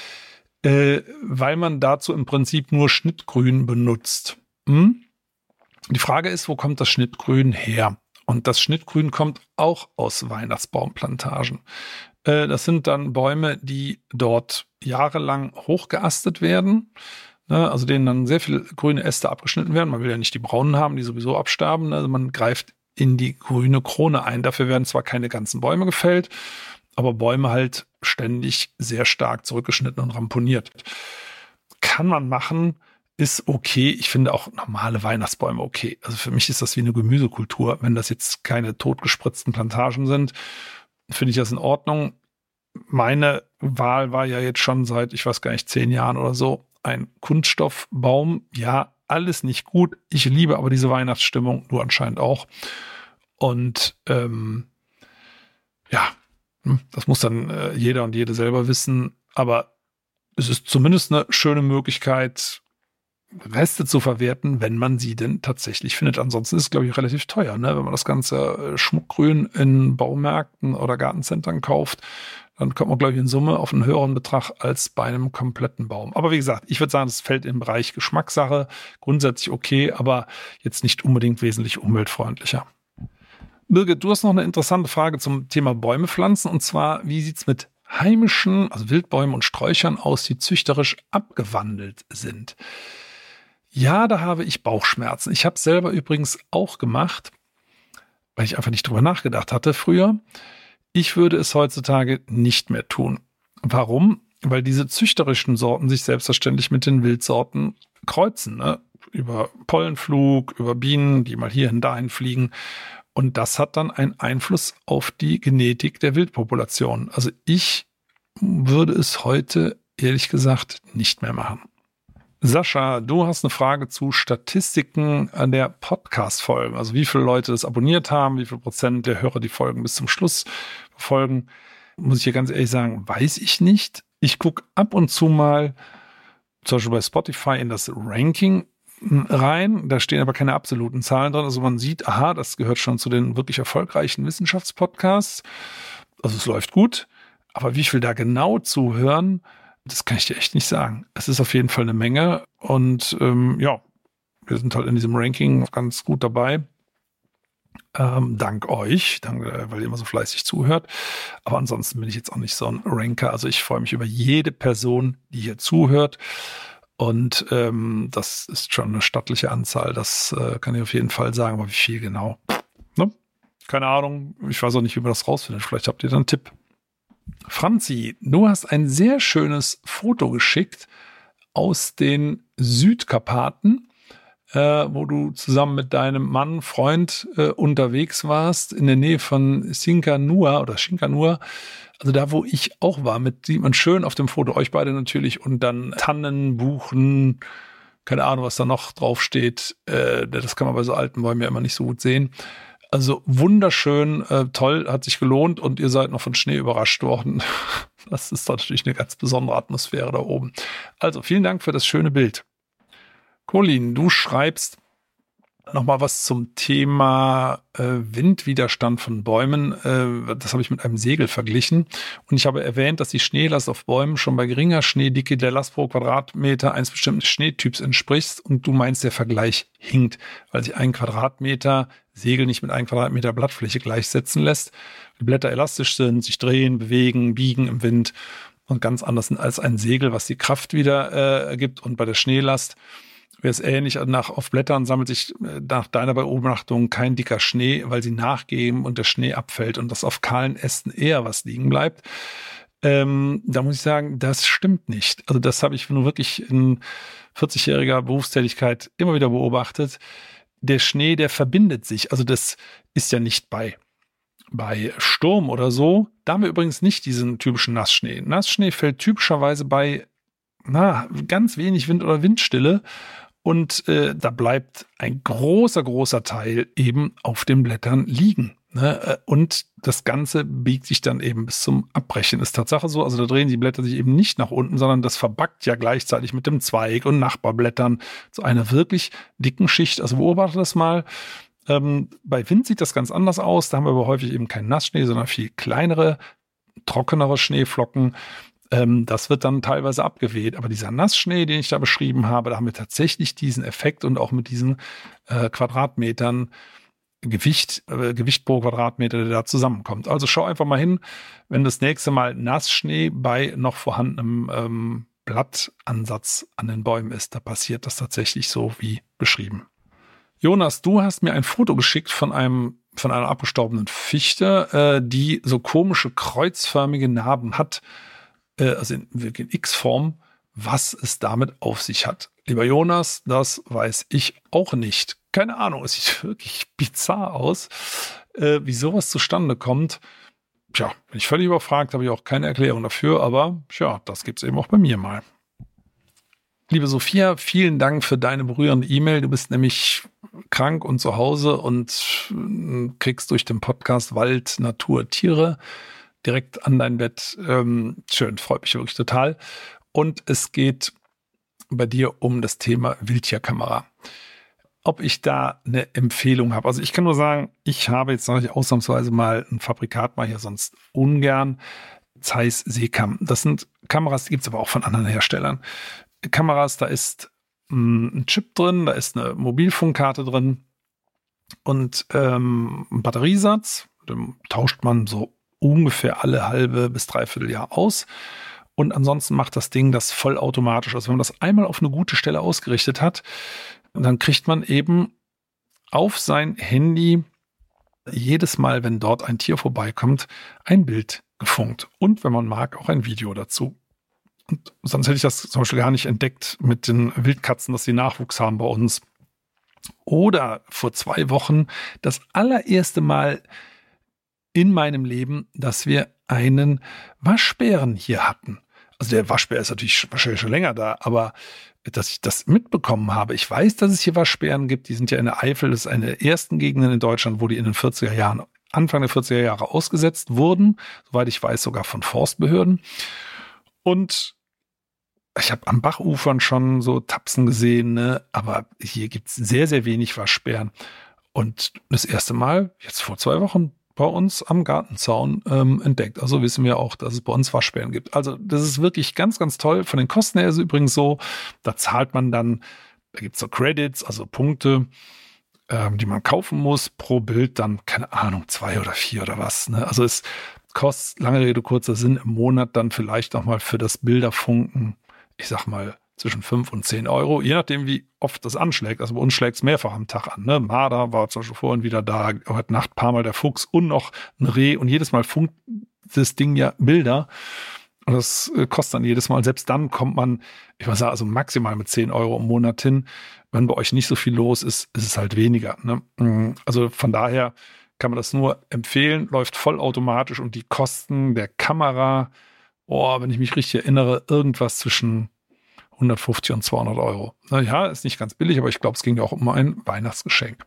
Äh, weil man dazu im Prinzip nur Schnittgrün benutzt. Hm? Die Frage ist, wo kommt das Schnittgrün her? Und das Schnittgrün kommt auch aus Weihnachtsbaumplantagen. Äh, das sind dann Bäume, die dort jahrelang hochgeastet werden, ne? Also denen dann sehr viele grüne Äste abgeschnitten werden. Man will ja nicht die braunen haben, die sowieso absterben. Ne? Also man greift in die grüne Krone ein. Dafür werden zwar keine ganzen Bäume gefällt, aber Bäume halt ständig sehr stark zurückgeschnitten und ramponiert. Kann man machen, ist okay. Ich finde auch normale Weihnachtsbäume okay. Also für mich ist das wie eine Gemüsekultur. Wenn das jetzt keine totgespritzten Plantagen sind, finde ich das in Ordnung. Meine Wahl war ja jetzt schon seit, ich weiß gar nicht, zehn Jahren oder so, ein Kunststoffbaum. Ja, alles nicht gut. Ich liebe aber diese Weihnachtsstimmung, du anscheinend auch. Und ähm, ja, das muss dann äh, jeder und jede selber wissen. Aber es ist zumindest eine schöne Möglichkeit, Reste zu verwerten, wenn man sie denn tatsächlich findet. Ansonsten ist es, glaube ich, relativ teuer, ne? Wenn man das ganze Schmuckgrün in Baumärkten oder Gartencentern kauft, dann kommt man, glaube ich, in Summe auf einen höheren Betrag als bei einem kompletten Baum. Aber wie gesagt, ich würde sagen, das fällt im Bereich Geschmackssache. Grundsätzlich okay, aber jetzt nicht unbedingt wesentlich umweltfreundlicher. Birgit, du hast noch eine interessante Frage zum Thema Bäume pflanzen. Und zwar, wie sieht es mit heimischen, also Wildbäumen und Sträuchern aus, die züchterisch abgewandelt sind? Ja, da habe ich Bauchschmerzen. Ich habe es selber übrigens auch gemacht, weil ich einfach nicht drüber nachgedacht hatte früher. Ich würde es heutzutage nicht mehr tun. Warum? Weil diese züchterischen Sorten sich selbstverständlich mit den Wildsorten kreuzen, ne? Über Pollenflug, über Bienen, die mal hierhin, dahin fliegen. Und das hat dann einen Einfluss auf die Genetik der Wildpopulation. Also ich würde es heute, ehrlich gesagt, nicht mehr machen. Sascha, du hast eine Frage zu Statistiken an der Podcast-Folgen. Also wie viele Leute das abonniert haben, wie viel Prozent der Hörer die Folgen bis zum Schluss verfolgen. Muss ich hier ganz ehrlich sagen, weiß ich nicht. Ich gucke ab und zu mal, zum Beispiel bei Spotify, in das Ranking. rein. Da stehen aber keine absoluten Zahlen drin. Also man sieht, aha, das gehört schon zu den wirklich erfolgreichen Wissenschaftspodcasts. Also es läuft gut. Aber wie viel da genau zuhören, das kann ich dir echt nicht sagen. Es ist auf jeden Fall eine Menge. Und ähm, ja, wir sind halt in diesem Ranking ganz gut dabei. Ähm, dank euch, dank, weil ihr immer so fleißig zuhört. Aber ansonsten bin ich jetzt auch nicht so ein Ranker. Also ich freue mich über jede Person, die hier zuhört. Und ähm, das ist schon eine stattliche Anzahl. Das äh, kann ich auf jeden Fall sagen. Aber wie viel genau? Ne? Keine Ahnung. Ich weiß auch nicht, wie man das rausfindet. Vielleicht habt ihr da einen Tipp. Franzi, du hast ein sehr schönes Foto geschickt aus den Südkarpaten, äh, wo du zusammen mit deinem Mann, Freund äh, unterwegs warst, in der Nähe von Sinkanua oder Shinkanua, also da, wo ich auch war, mit sieht man schön auf dem Foto, euch beide natürlich, und dann Tannen, Buchen, keine Ahnung, was da noch draufsteht, äh, das kann man bei so alten Bäumen ja immer nicht so gut sehen. Also wunderschön, äh, toll, hat sich gelohnt und ihr seid noch von Schnee überrascht worden. Das ist natürlich eine ganz besondere Atmosphäre da oben. Also vielen Dank für das schöne Bild. Colin, du schreibst nochmal was zum Thema äh, Windwiderstand von Bäumen. Äh, das habe ich mit einem Segel verglichen. Und ich habe erwähnt, dass die Schneelast auf Bäumen schon bei geringer Schneedicke der Last pro Quadratmeter eines bestimmten Schneetyps entspricht. Und du meinst, der Vergleich hinkt, weil sich ein Quadratmeter Segel nicht mit einem Quadratmeter Blattfläche gleichsetzen lässt. Die Blätter elastisch sind, sich drehen, bewegen, biegen im Wind und ganz anders sind als ein Segel, was die Kraft wieder äh, ergibt. Und bei der Schneelast wäre es ähnlich. Nach, auf Blättern sammelt sich nach deiner Beobachtung kein dicker Schnee, weil sie nachgeben und der Schnee abfällt und dass auf kahlen Ästen eher was liegen bleibt. Ähm, da muss ich sagen, das stimmt nicht. Also das habe ich nur wirklich in vierzigjähriger Berufstätigkeit immer wieder beobachtet. Der Schnee, der verbindet sich. Also das ist ja nicht bei, bei Sturm oder so. Da haben wir übrigens nicht diesen typischen Nassschnee. Nassschnee fällt typischerweise bei na, ganz wenig Wind oder Windstille. Und äh, da bleibt ein großer, großer Teil eben auf den Blättern liegen. Ne? Und das Ganze biegt sich dann eben bis zum Abbrechen. Ist Tatsache so, also da drehen die Blätter sich eben nicht nach unten, sondern das verbackt ja gleichzeitig mit dem Zweig und Nachbarblättern zu einer wirklich dicken Schicht. Also beobachte das mal. Ähm, bei Wind sieht das ganz anders aus. Da haben wir aber häufig eben keinen Nassschnee, sondern viel kleinere, trockenere Schneeflocken. Das wird dann teilweise abgeweht. Aber dieser Nassschnee, den ich da beschrieben habe, da haben wir tatsächlich diesen Effekt und auch mit diesen äh, Quadratmetern Gewicht, äh, Gewicht pro Quadratmeter, der da zusammenkommt. Also schau einfach mal hin, wenn das nächste Mal Nassschnee bei noch vorhandenem ähm, Blattansatz an den Bäumen ist, da passiert das tatsächlich so wie beschrieben. Jonas, du hast mir ein Foto geschickt von einem von einer abgestorbenen Fichte, äh, die so komische kreuzförmige Narben hat. Also in, in X-Form, was es damit auf sich hat. Lieber Jonas, das weiß ich auch nicht. Keine Ahnung, es sieht wirklich bizarr aus, äh, wie sowas zustande kommt. Tja, bin ich völlig überfragt, habe ich auch keine Erklärung dafür, aber tja, das gibt es eben auch bei mir mal. Liebe Sophia, vielen Dank für deine berührende E-Mail. Du bist nämlich krank und zu Hause und kriegst durch den Podcast Wald, Natur, Tiere direkt an dein Bett. Ähm, schön, freut mich wirklich total. Und es geht bei dir um das Thema Wildtierkamera. Ob ich da eine Empfehlung habe. Also ich kann nur sagen, ich habe jetzt noch ausnahmsweise mal ein Fabrikat, mal hier sonst ungern. Zeiss Seekam. Das sind Kameras, die gibt es aber auch von anderen Herstellern. Kameras, da ist mh, ein Chip drin, da ist eine Mobilfunkkarte drin und ähm, ein Batteriesatz. Den tauscht man so ungefähr alle halbe bis dreiviertel Jahr aus. Und ansonsten macht das Ding das vollautomatisch. Also wenn man das einmal auf eine gute Stelle ausgerichtet hat, dann kriegt man eben auf sein Handy jedes Mal, wenn dort ein Tier vorbeikommt, ein Bild gefunkt. Und wenn man mag, auch ein Video dazu. Und sonst hätte ich das zum Beispiel gar nicht entdeckt mit den Wildkatzen, dass sie Nachwuchs haben bei uns. Oder vor zwei Wochen das allererste Mal in meinem Leben, dass wir einen Waschbären hier hatten. Also der Waschbär ist natürlich wahrscheinlich schon länger da, aber dass ich das mitbekommen habe. Ich weiß, dass es hier Waschbären gibt. Die sind ja in der Eifel. Das ist eine der ersten Gegenden in Deutschland, wo die in den vierziger Jahren, Anfang der vierziger Jahre ausgesetzt wurden. Soweit ich weiß, sogar von Forstbehörden. Und ich habe am Bachufern schon so Tapsen gesehen, ne? Aber hier gibt's sehr, sehr wenig Waschbären. Und das erste Mal, jetzt vor zwei Wochen, bei uns am Gartenzaun ähm, entdeckt. Also wissen wir auch, dass es bei uns Waschbären gibt. Also das ist wirklich ganz, ganz toll. Von den Kosten her ist es übrigens so, da zahlt man dann, da gibt's so Credits, also Punkte, ähm, die man kaufen muss, pro Bild dann, keine Ahnung, zwei oder vier oder was. Ne? Also es kostet, lange Rede, kurzer Sinn, im Monat dann vielleicht noch mal für das Bilderfunken, ich sag mal, zwischen fünf und zehn Euro, je nachdem, wie oft das anschlägt. Also bei uns schlägt es mehrfach am Tag an. Ne? Marder war zum Beispiel vorhin wieder da, heute Nacht ein paar Mal der Fuchs und noch ein Reh. Und jedes Mal funkt das Ding ja Bilder. Und das kostet dann jedes Mal. Selbst dann kommt man, ich würde sagen, also maximal mit zehn Euro im Monat hin. Wenn bei euch nicht so viel los ist, ist es halt weniger. Ne? Also von daher kann man das nur empfehlen. Läuft vollautomatisch und die Kosten der Kamera, oh, wenn ich mich richtig erinnere, irgendwas zwischen hundertfünfzig und zweihundert Euro. Naja, ist nicht ganz billig, aber ich glaube, es ging ja auch um ein Weihnachtsgeschenk.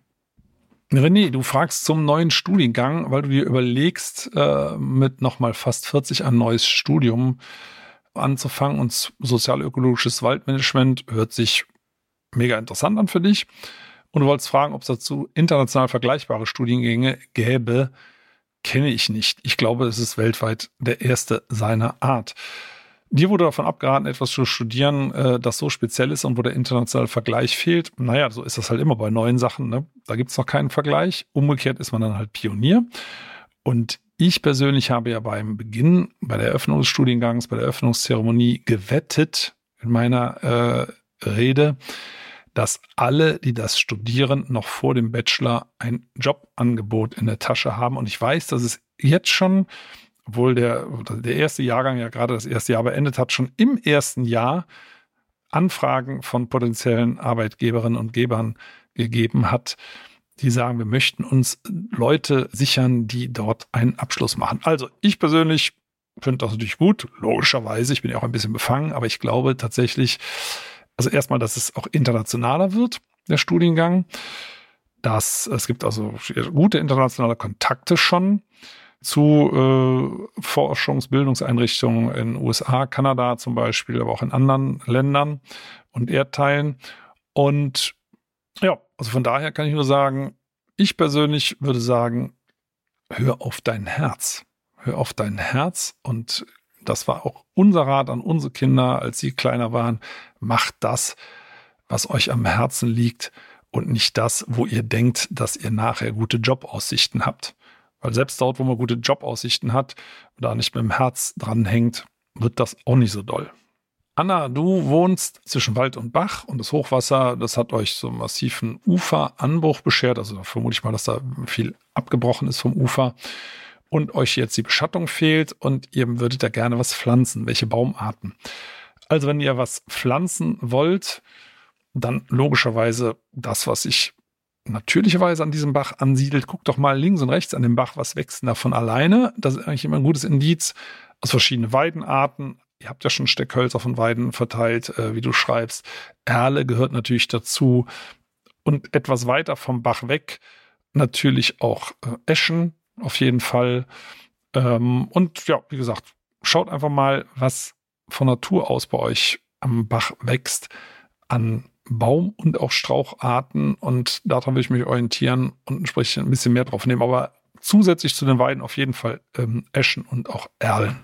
René, du fragst zum neuen Studiengang, weil du dir überlegst, äh, mit nochmal fast vierzig ein neues Studium anzufangen, und sozialökologisches Waldmanagement hört sich mega interessant an für dich. Und du wolltest fragen, ob es dazu international vergleichbare Studiengänge gäbe. Kenne ich nicht. Ich glaube, es ist weltweit der erste seiner Art. Dir wurde davon abgeraten, etwas zu studieren, äh, das so speziell ist und wo der internationale Vergleich fehlt. Naja, so ist das halt immer bei neuen Sachen. Ne? Da gibt es noch keinen Vergleich. Umgekehrt ist man dann halt Pionier. Und ich persönlich habe ja beim Beginn, bei der Eröffnung des Studiengangs, bei der Eröffnungszeremonie gewettet in meiner äh, Rede, dass alle, die das studieren, noch vor dem Bachelor ein Jobangebot in der Tasche haben. Und ich weiß, dass es jetzt schon, obwohl der, der erste Jahrgang ja gerade das erste Jahr beendet hat, schon im ersten Jahr Anfragen von potenziellen Arbeitgeberinnen und Gebern gegeben hat, die sagen, wir möchten uns Leute sichern, die dort einen Abschluss machen. Also ich persönlich finde das natürlich gut, logischerweise, ich bin ja auch ein bisschen befangen, aber ich glaube tatsächlich, also erstmal, dass es auch internationaler wird, der Studiengang, dass es gibt also gute internationale Kontakte schon zu äh, Forschungsbildungseinrichtungen in den U S A, Kanada zum Beispiel, aber auch in anderen Ländern und Erdteilen. Und ja, also von daher kann ich nur sagen, ich persönlich würde sagen, hör auf dein Herz. Hör auf dein Herz. Und das war auch unser Rat an unsere Kinder, als sie kleiner waren. Macht das, was euch am Herzen liegt und nicht das, wo ihr denkt, dass ihr nachher gute Jobaussichten habt. Weil selbst dort, wo man gute Jobaussichten hat und da nicht mit dem Herz dranhängt, wird das auch nicht so doll. Anna, du wohnst zwischen Wald und Bach und das Hochwasser, das hat euch so einen massiven Uferanbruch beschert. Also da vermute ich mal, dass da viel abgebrochen ist vom Ufer und euch jetzt die Beschattung fehlt und ihr würdet da gerne was pflanzen. Welche Baumarten? Also wenn ihr was pflanzen wollt, dann logischerweise das, was ich natürlicherweise an diesem Bach ansiedelt. Guckt doch mal links und rechts an dem Bach, was wächst denn da von alleine. Das ist eigentlich immer ein gutes Indiz. Aus verschiedenen Weidenarten. Ihr habt ja schon Steckhölzer von Weiden verteilt, äh, wie du schreibst. Erle gehört natürlich dazu. Und etwas weiter vom Bach weg natürlich auch äh, Eschen auf jeden Fall. Ähm, und ja, wie gesagt, schaut einfach mal, was von Natur aus bei euch am Bach wächst an Baum- und auch Straucharten, und daran will ich mich orientieren und entsprechend ein bisschen mehr drauf nehmen. Aber zusätzlich zu den Weiden auf jeden Fall ähm, Eschen und auch Erlen.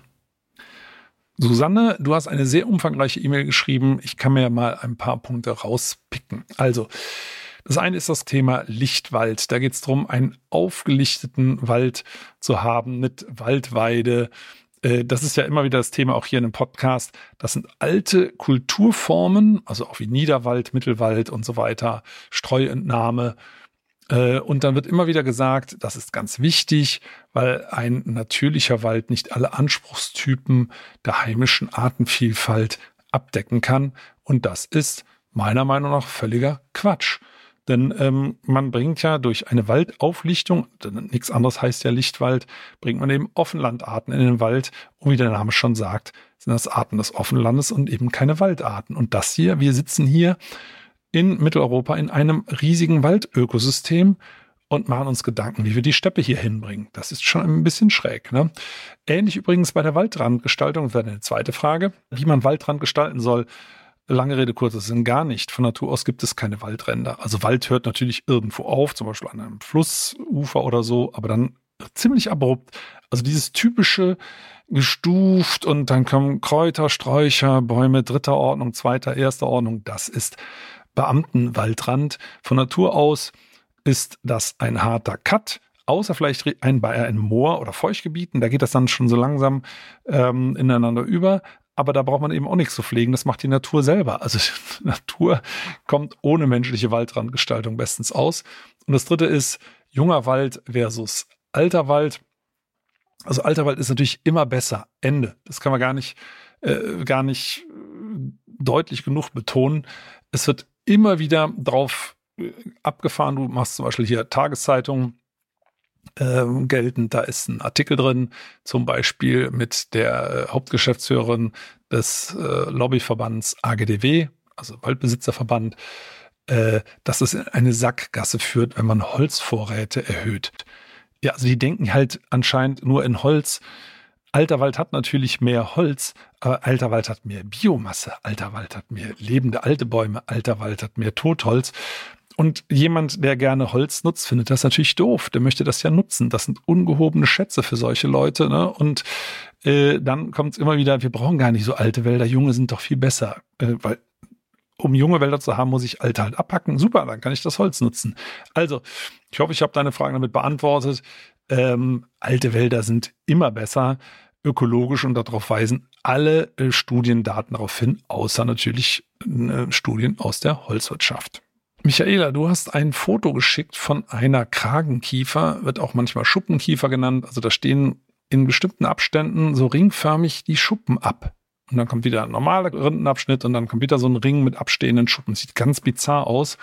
Susanne, du hast eine sehr umfangreiche E-Mail geschrieben. Ich kann mir mal ein paar Punkte rauspicken. Also, das eine ist das Thema Lichtwald. Da geht es darum, einen aufgelichteten Wald zu haben mit Waldweide. Das ist ja immer wieder das Thema auch hier in dem Podcast. Das sind alte Kulturformen, also auch wie Niederwald, Mittelwald und so weiter, Streuentnahme. Und dann wird immer wieder gesagt, das ist ganz wichtig, weil ein natürlicher Wald nicht alle Anspruchstypen der heimischen Artenvielfalt abdecken kann. Und das ist meiner Meinung nach völliger Quatsch. Denn ähm, man bringt ja durch eine Waldauflichtung, nichts anderes heißt ja Lichtwald, bringt man eben Offenlandarten in den Wald. Und wie der Name schon sagt, sind das Arten des Offenlandes und eben keine Waldarten. Und das hier, wir sitzen hier in Mitteleuropa in einem riesigen Waldökosystem. und machen uns Gedanken, wie wir die Steppe hier hinbringen. Das ist schon ein bisschen schräg. Ne? Ähnlich übrigens bei der Waldrandgestaltung, das wäre eine zweite Frage, wie man Waldrand gestalten soll. Lange Rede, kurzer Sinn, gar nicht. Von Natur aus gibt es keine Waldränder. Also Wald hört natürlich irgendwo auf, zum Beispiel an einem Flussufer oder so, aber dann ziemlich abrupt. Also dieses typische gestuft und dann kommen Kräuter, Sträucher, Bäume dritter Ordnung, zweiter, erster Ordnung. Das ist Beamtenwaldrand. Von Natur aus ist das ein harter Cut, außer vielleicht ein, bei einem Moor- oder Feuchtgebieten. Da geht das dann schon so langsam ähm, ineinander über. Aber da braucht man eben auch nichts zu pflegen. Das macht die Natur selber. Also die Natur kommt ohne menschliche Waldrandgestaltung bestens aus. Und das dritte ist junger Wald versus alter Wald. Also alter Wald ist natürlich immer besser. Ende. Das kann man gar nicht, äh, gar nicht deutlich genug betonen. Es wird immer wieder drauf äh, abgefahren. Du machst zum Beispiel hier Tageszeitungen äh, geltend. Da ist ein Artikel drin, zum Beispiel mit der äh, Hauptgeschäftsführerin des äh, Lobbyverbands A G D W, also Waldbesitzerverband, äh, dass es in eine Sackgasse führt, wenn man Holzvorräte erhöht. Ja, also die denken halt anscheinend nur in Holz. Alter Wald hat natürlich mehr Holz, aber alter Wald hat mehr Biomasse. Alter Wald hat mehr lebende alte Bäume. Alter Wald hat mehr Totholz. Und jemand, der gerne Holz nutzt, findet das natürlich doof. Der möchte das ja nutzen. Das sind ungehobene Schätze für solche Leute. Ne? Und äh, dann kommt es immer wieder, wir brauchen gar nicht so alte Wälder. Junge sind doch viel besser. Äh, weil um junge Wälder zu haben, muss ich alte halt abhacken. Super, dann kann ich das Holz nutzen. Also, ich hoffe, ich habe deine Fragen damit beantwortet. Ähm, alte Wälder sind immer besser, ökologisch, und darauf weisen alle äh, Studiendaten darauf hin, außer natürlich äh, Studien aus der Holzwirtschaft. Michaela, du hast ein Foto geschickt von einer Kragenkiefer, wird auch manchmal Schuppenkiefer genannt. Also da stehen in bestimmten Abständen so ringförmig die Schuppen ab. Und dann kommt wieder ein normaler Rindenabschnitt und dann kommt wieder so ein Ring mit abstehenden Schuppen. Sieht ganz bizarr aus.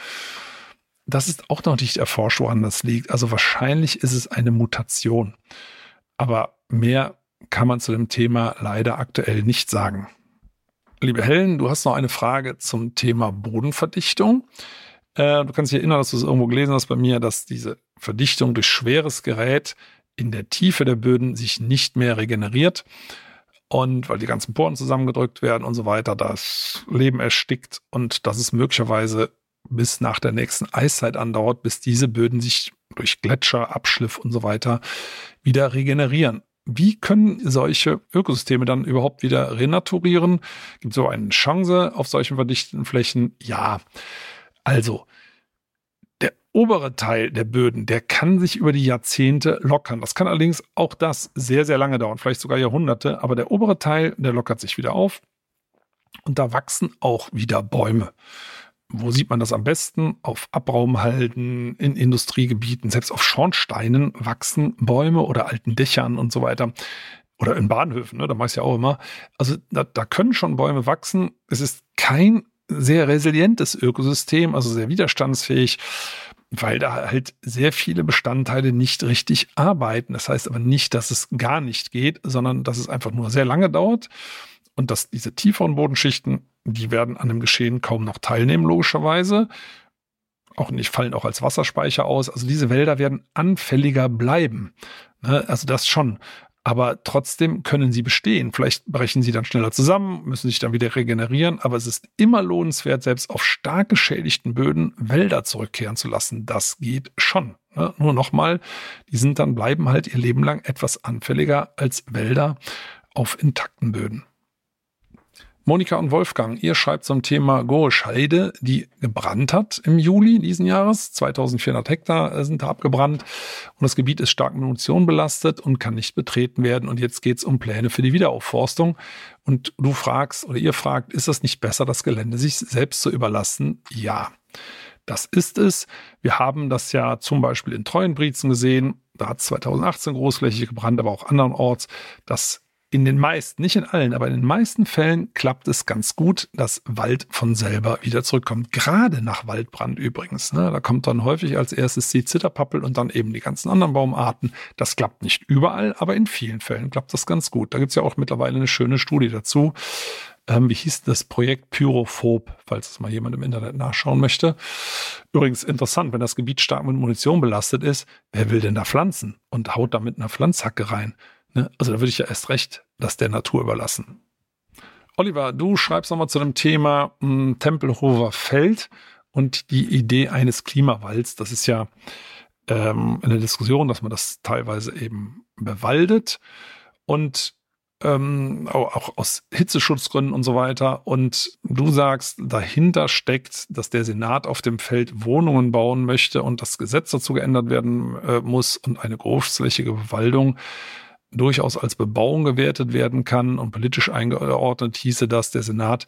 Das ist auch noch nicht erforscht, woran das liegt. Also wahrscheinlich ist es eine Mutation. Aber mehr kann man zu dem Thema leider aktuell nicht sagen. Liebe Helen, du hast noch eine Frage zum Thema Bodenverdichtung. Äh, du kannst dich erinnern, dass du es irgendwo gelesen hast bei mir, dass diese Verdichtung durch schweres Gerät in der Tiefe der Böden sich nicht mehr regeneriert. Und weil die ganzen Poren zusammengedrückt werden und so weiter, das Leben erstickt und dass es möglicherweise bis nach der nächsten Eiszeit andauert, bis diese Böden sich durch Gletscher, Abschliff und so weiter wieder regenerieren. Wie können solche Ökosysteme dann überhaupt wieder renaturieren? Gibt es so eine Chance auf solchen verdichteten Flächen? Ja, also der obere Teil der Böden, der kann sich über die Jahrzehnte lockern. Das kann allerdings auch das sehr, sehr lange dauern, vielleicht sogar Jahrhunderte. Aber der obere Teil, der lockert sich wieder auf und da wachsen auch wieder Bäume. Wo sieht man das am besten? Auf Abraumhalden, in Industriegebieten, selbst auf Schornsteinen wachsen Bäume oder alten Dächern und so weiter. Oder in Bahnhöfen, ne? Da weiß ich ja auch immer. Also da, da können schon Bäume wachsen. Es ist kein sehr resilientes Ökosystem, also sehr widerstandsfähig, weil da halt sehr viele Bestandteile nicht richtig arbeiten. Das heißt aber nicht, dass es gar nicht geht, sondern dass es einfach nur sehr lange dauert und dass diese tieferen Bodenschichten, die werden an dem Geschehen kaum noch teilnehmen, logischerweise. Auch nicht, fallen auch als Wasserspeicher aus. Also diese Wälder werden anfälliger bleiben. Ne? Also das schon. Aber trotzdem können sie bestehen. Vielleicht brechen sie dann schneller zusammen, müssen sich dann wieder regenerieren. Aber es ist immer lohnenswert, selbst auf stark geschädigten Böden Wälder zurückkehren zu lassen. Das geht schon. Ne? Nur nochmal, die sind dann, bleiben halt ihr Leben lang etwas anfälliger als Wälder auf intakten Böden. Monika und Wolfgang, ihr schreibt zum Thema Gorische Heide, die gebrannt hat im Juli diesen Jahres. zweitausendvierhundert Hektar sind da abgebrannt und das Gebiet ist stark mit Munition belastet und kann nicht betreten werden. Und jetzt geht es um Pläne für die Wiederaufforstung. Und du fragst oder ihr fragt, ist es nicht besser, das Gelände sich selbst zu überlassen? Ja, das ist es. Wir haben das ja zum Beispiel in Treuenbrietzen gesehen. Da hat es zweitausendachtzehn großflächig gebrannt, aber auch andernorts. Das In den meisten, nicht in allen, aber in den meisten Fällen klappt es ganz gut, dass Wald von selber wieder zurückkommt. Gerade nach Waldbrand übrigens. Ne? Da kommt dann häufig als erstes die Zitterpappel und dann eben die ganzen anderen Baumarten. Das klappt nicht überall, aber in vielen Fällen klappt das ganz gut. Da gibt es ja auch mittlerweile eine schöne Studie dazu. Ähm, wie hieß das Projekt Pyrophob, falls es mal jemand im Internet nachschauen möchte. Übrigens interessant, wenn das Gebiet stark mit Munition belastet ist, wer will denn da pflanzen und haut da mit einer Pflanzhacke rein? Ne? Also da würde ich ja erst recht das der Natur überlassen. Oliver, du schreibst nochmal zu dem Thema mh, Tempelhofer Feld und die Idee eines Klimawalds. Das ist ja ähm, eine Diskussion, dass man das teilweise eben bewaldet und ähm, auch, auch aus Hitzeschutzgründen und so weiter. Und du sagst, dahinter steckt, dass der Senat auf dem Feld Wohnungen bauen möchte und das Gesetz dazu geändert werden äh, muss und eine großflächige Bewaldung durchaus als Bebauung gewertet werden kann und politisch eingeordnet hieße das, der Senat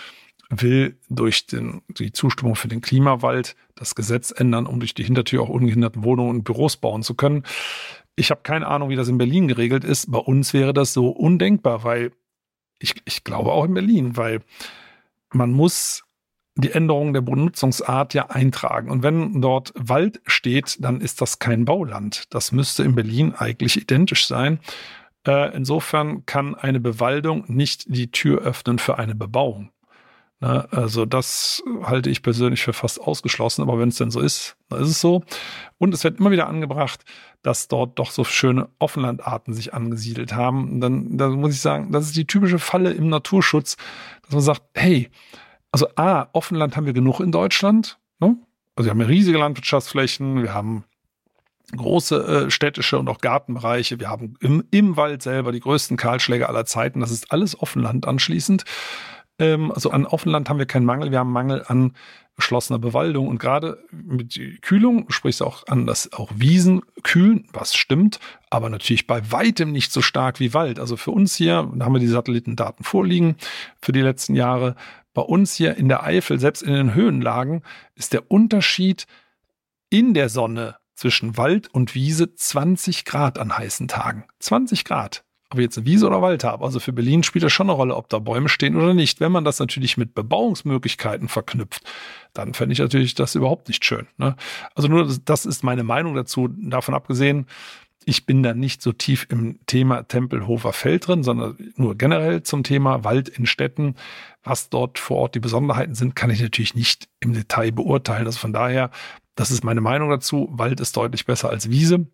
will durch den, die Zustimmung für den Klimawald das Gesetz ändern, um durch die Hintertür auch ungehindert Wohnungen und Büros bauen zu können. Ich habe keine Ahnung, wie das in Berlin geregelt ist. Bei uns wäre das so undenkbar, weil ich, ich glaube auch in Berlin, weil man muss die Änderung der Benutzungsart ja eintragen. Und wenn dort Wald steht, dann ist das kein Bauland. Das müsste in Berlin eigentlich identisch sein. Äh, insofern kann eine Bewaldung nicht die Tür öffnen für eine Bebauung. Ne? Also das halte ich persönlich für fast ausgeschlossen. Aber wenn es denn so ist, dann ist es so. Und es wird immer wieder angebracht, dass dort doch so schöne Offenlandarten sich angesiedelt haben. Und dann, dann muss ich sagen, das ist die typische Falle im Naturschutz, dass man sagt, hey, also A, Offenland haben wir genug in Deutschland. Ne? Also wir haben ja riesige Landwirtschaftsflächen, wir haben große äh, städtische und auch Gartenbereiche, wir haben im, im Wald selber die größten Kahlschläge aller Zeiten. Das ist alles Offenland anschließend. Ähm, also an Offenland haben wir keinen Mangel, wir haben Mangel an geschlossener Bewaldung. Und gerade mit der Kühlung sprichst du auch an, dass auch Wiesen kühlen, was stimmt, aber natürlich bei weitem nicht so stark wie Wald. Also für uns hier, da haben wir die Satellitendaten vorliegen für die letzten Jahre. Bei uns hier in der Eifel, selbst in den Höhenlagen, ist der Unterschied in der Sonne zwischen Wald und Wiese zwanzig Grad an heißen Tagen. zwanzig Grad. Ob ich jetzt eine Wiese oder Wald habe. Also für Berlin spielt das schon eine Rolle, ob da Bäume stehen oder nicht. Wenn man das natürlich mit Bebauungsmöglichkeiten verknüpft, dann fände ich natürlich das überhaupt nicht schön. Ne? Also nur, das ist meine Meinung dazu. Davon abgesehen, ich bin da nicht so tief im Thema Tempelhofer Feld drin, sondern nur generell zum Thema Wald in Städten. Was dort vor Ort die Besonderheiten sind, kann ich natürlich nicht im Detail beurteilen. Also von daher, das ist meine Meinung dazu. Wald ist deutlich besser als Wiese.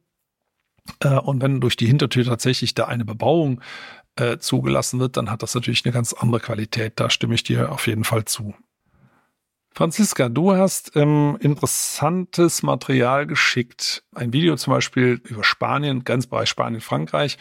Und wenn durch die Hintertür tatsächlich da eine Bebauung äh, zugelassen wird, dann hat das natürlich eine ganz andere Qualität. Da stimme ich dir auf jeden Fall zu. Franziska, du hast ähm, interessantes Material geschickt. Ein Video zum Beispiel über Spanien, Grenzbereich Spanien-Frankreich.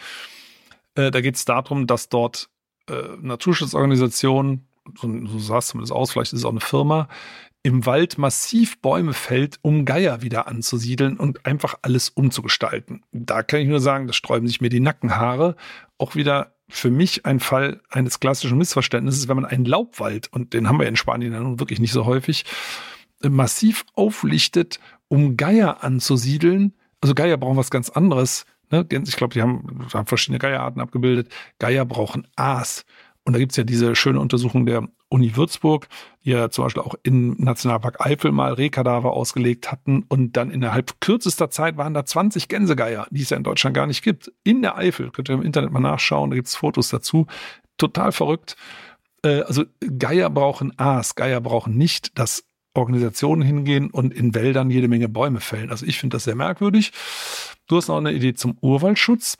Äh, da geht es darum, dass dort äh, Naturschutzorganisationen, so, so sah es zumindest aus, vielleicht ist es auch eine Firma, im Wald massiv Bäume fällt, um Geier wieder anzusiedeln und einfach alles umzugestalten. Da kann ich nur sagen, da sträuben sich mir die Nackenhaare. Auch wieder für mich ein Fall eines klassischen Missverständnisses, wenn man einen Laubwald, und den haben wir in Spanien ja nun wirklich nicht so häufig, massiv auflichtet, um Geier anzusiedeln. Also Geier brauchen was ganz anderes. Ne? Ich glaube, die haben, haben verschiedene Geierarten abgebildet. Geier brauchen Aas. Und da gibt's ja diese schöne Untersuchung der Uni Würzburg, die ja zum Beispiel auch im Nationalpark Eifel mal Rehkadaver ausgelegt hatten. Und dann innerhalb kürzester Zeit waren da zwanzig Gänsegeier, die es ja in Deutschland gar nicht gibt. In der Eifel, könnt ihr im Internet mal nachschauen, da gibt's Fotos dazu. Total verrückt. Äh, also Geier brauchen Aas, Geier brauchen nicht, dass Organisationen hingehen und in Wäldern jede Menge Bäume fällen. Also ich finde das sehr merkwürdig. Du hast noch eine Idee zum Urwaldschutz.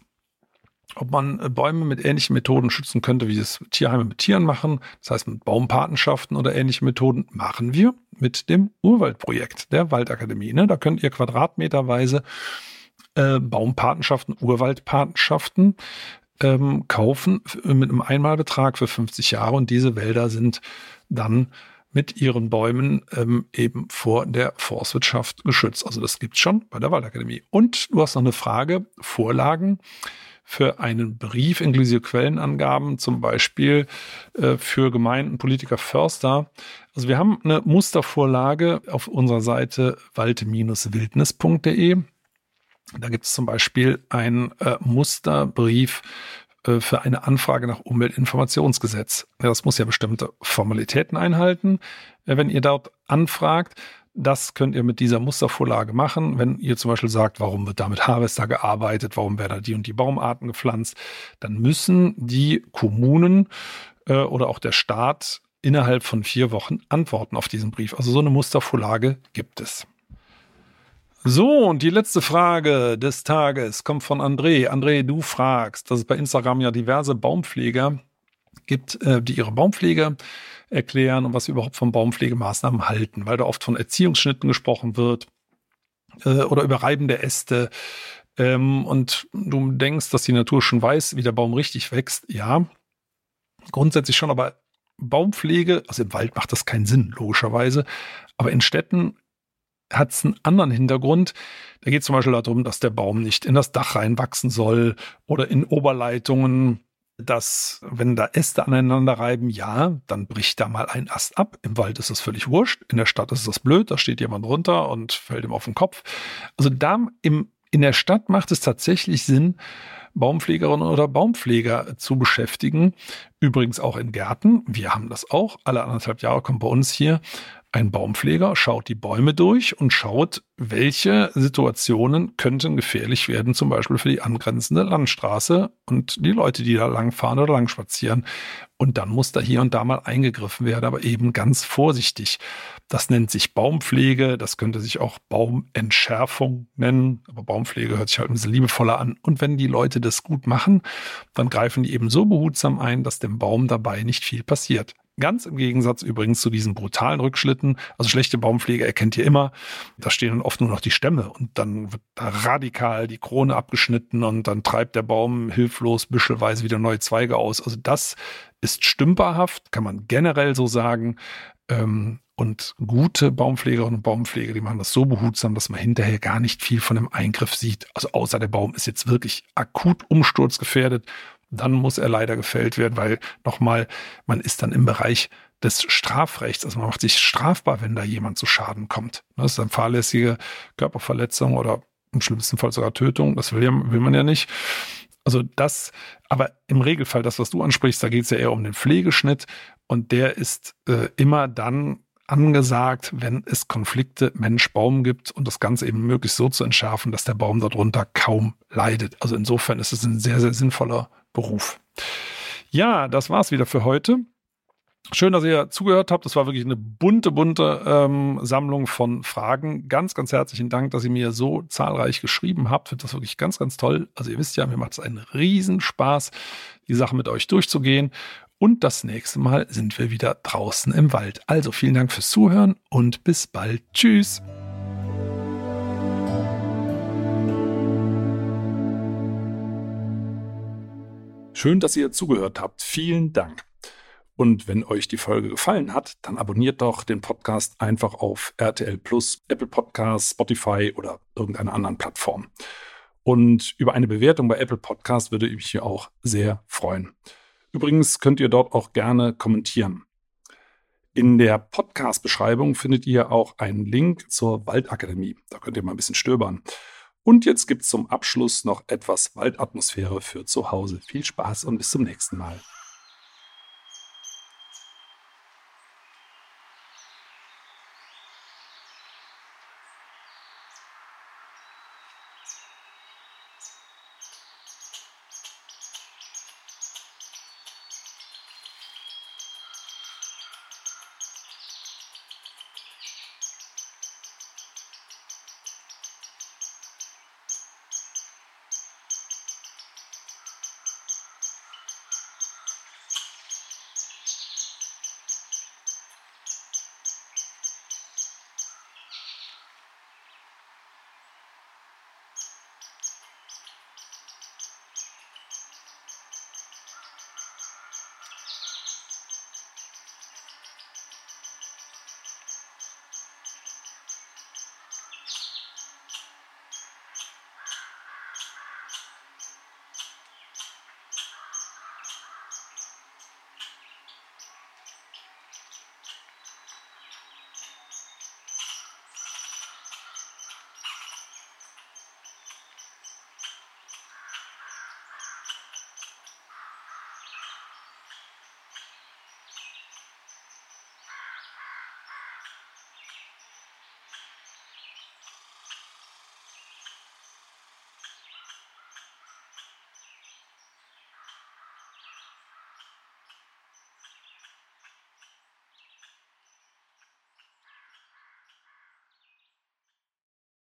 Ob man Bäume mit ähnlichen Methoden schützen könnte, wie es Tierheime mit Tieren machen. Das heißt, mit Baumpatenschaften oder ähnliche Methoden machen wir mit dem Urwaldprojekt der Waldakademie. Ne? Da könnt ihr quadratmeterweise äh, Baumpatenschaften, Urwaldpatenschaften ähm, kaufen mit einem Einmalbetrag für fünfzig Jahre. Und diese Wälder sind dann mit ihren Bäumen ähm, eben vor der Forstwirtschaft geschützt. Also das gibt's schon bei der Waldakademie. Und du hast noch eine Frage, Vorlagen für einen Brief inklusive Quellenangaben, zum Beispiel äh, für Gemeinden, Politiker, Förster. Also wir haben eine Mustervorlage auf unserer Seite wald Bindestrich wildnis Punkt de. Da gibt es zum Beispiel einen äh, Musterbrief äh, für eine Anfrage nach Umweltinformationsgesetz. Ja, das muss ja bestimmte Formalitäten einhalten, äh, wenn ihr dort anfragt. Das könnt ihr mit dieser Mustervorlage machen. Wenn ihr zum Beispiel sagt, warum wird da mit Harvester gearbeitet, warum werden da die und die Baumarten gepflanzt, dann müssen die Kommunen äh, oder auch der Staat innerhalb von vier Wochen antworten auf diesen Brief. Also so eine Mustervorlage gibt es. So, und die letzte Frage des Tages kommt von André. André, du fragst, dass es bei Instagram ja diverse Baumpfleger gibt, äh, die ihre Baumpflege erklären und was sie überhaupt von Baumpflegemaßnahmen halten, weil da oft von Erziehungsschnitten gesprochen wird äh, oder über Reiben der Äste. Ähm, und du denkst, dass die Natur schon weiß, wie der Baum richtig wächst. Ja, grundsätzlich schon, aber Baumpflege, also im Wald macht das keinen Sinn, logischerweise, aber in Städten hat es einen anderen Hintergrund. Da geht es zum Beispiel darum, dass der Baum nicht in das Dach reinwachsen soll oder in Oberleitungen, dass, wenn da Äste aneinander reiben, ja, dann bricht da mal ein Ast ab. Im Wald ist das völlig wurscht. In der Stadt ist das blöd, da steht jemand runter und fällt ihm auf den Kopf. Also da im, in der Stadt macht es tatsächlich Sinn, Baumpflegerinnen oder Baumpfleger zu beschäftigen. Übrigens auch in Gärten. Wir haben das auch. Alle anderthalb Jahre kommt bei uns hier ein Baumpfleger, schaut die Bäume durch und schaut, welche Situationen könnten gefährlich werden, zum Beispiel für die angrenzende Landstraße und die Leute, die da langfahren oder lang spazieren. Und dann muss da hier und da mal eingegriffen werden, aber eben ganz vorsichtig. Das nennt sich Baumpflege, das könnte sich auch Baumentschärfung nennen, aber Baumpflege hört sich halt ein bisschen liebevoller an. Und wenn die Leute das gut machen, dann greifen die eben so behutsam ein, dass dem Baum dabei nicht viel passiert. Ganz im Gegensatz übrigens zu diesen brutalen Rückschlitten. Also schlechte Baumpflege erkennt ihr immer. Da stehen dann oft nur noch die Stämme und dann wird da radikal die Krone abgeschnitten und dann treibt der Baum hilflos büschelweise wieder neue Zweige aus. Also das ist stümperhaft, kann man generell so sagen. Und gute Baumpflegerinnen und Baumpfleger, die machen das so behutsam, dass man hinterher gar nicht viel von dem Eingriff sieht. Also außer der Baum ist jetzt wirklich akut umsturzgefährdet. Dann muss er leider gefällt werden, weil nochmal, man ist dann im Bereich des Strafrechts. Also man macht sich strafbar, wenn da jemand zu Schaden kommt. Das ist eine fahrlässige Körperverletzung oder im schlimmsten Fall sogar Tötung. Das will, ja, will man ja nicht. Also das, aber im Regelfall, das, was du ansprichst, da geht es ja eher um den Pflegeschnitt und der ist äh, immer dann angesagt, wenn es Konflikte Mensch-Baum gibt und das Ganze eben möglichst so zu entschärfen, dass der Baum darunter kaum leidet. Also insofern ist es ein sehr, sehr sinnvoller Beruf. Ja, das war's wieder für heute. Schön, dass ihr zugehört habt. Das war wirklich eine bunte, bunte ähm, Sammlung von Fragen. Ganz, ganz herzlichen Dank, dass ihr mir so zahlreich geschrieben habt. Ich finde das wirklich ganz, ganz toll. Also ihr wisst ja, mir macht es einen Riesenspaß, die Sache mit euch durchzugehen. Und das nächste Mal sind wir wieder draußen im Wald. Also vielen Dank fürs Zuhören und bis bald. Tschüss. Schön, dass ihr zugehört habt. Vielen Dank. Und wenn euch die Folge gefallen hat, dann abonniert doch den Podcast einfach auf R T L Plus, Apple Podcasts, Spotify oder irgendeiner anderen Plattform. Und über eine Bewertung bei Apple Podcasts würde ich mich hier auch sehr freuen. Übrigens könnt ihr dort auch gerne kommentieren. In der Podcast-Beschreibung findet ihr auch einen Link zur Waldakademie. Da könnt ihr mal ein bisschen stöbern. Und jetzt gibt es zum Abschluss noch etwas Waldatmosphäre für zu Hause. Viel Spaß und bis zum nächsten Mal.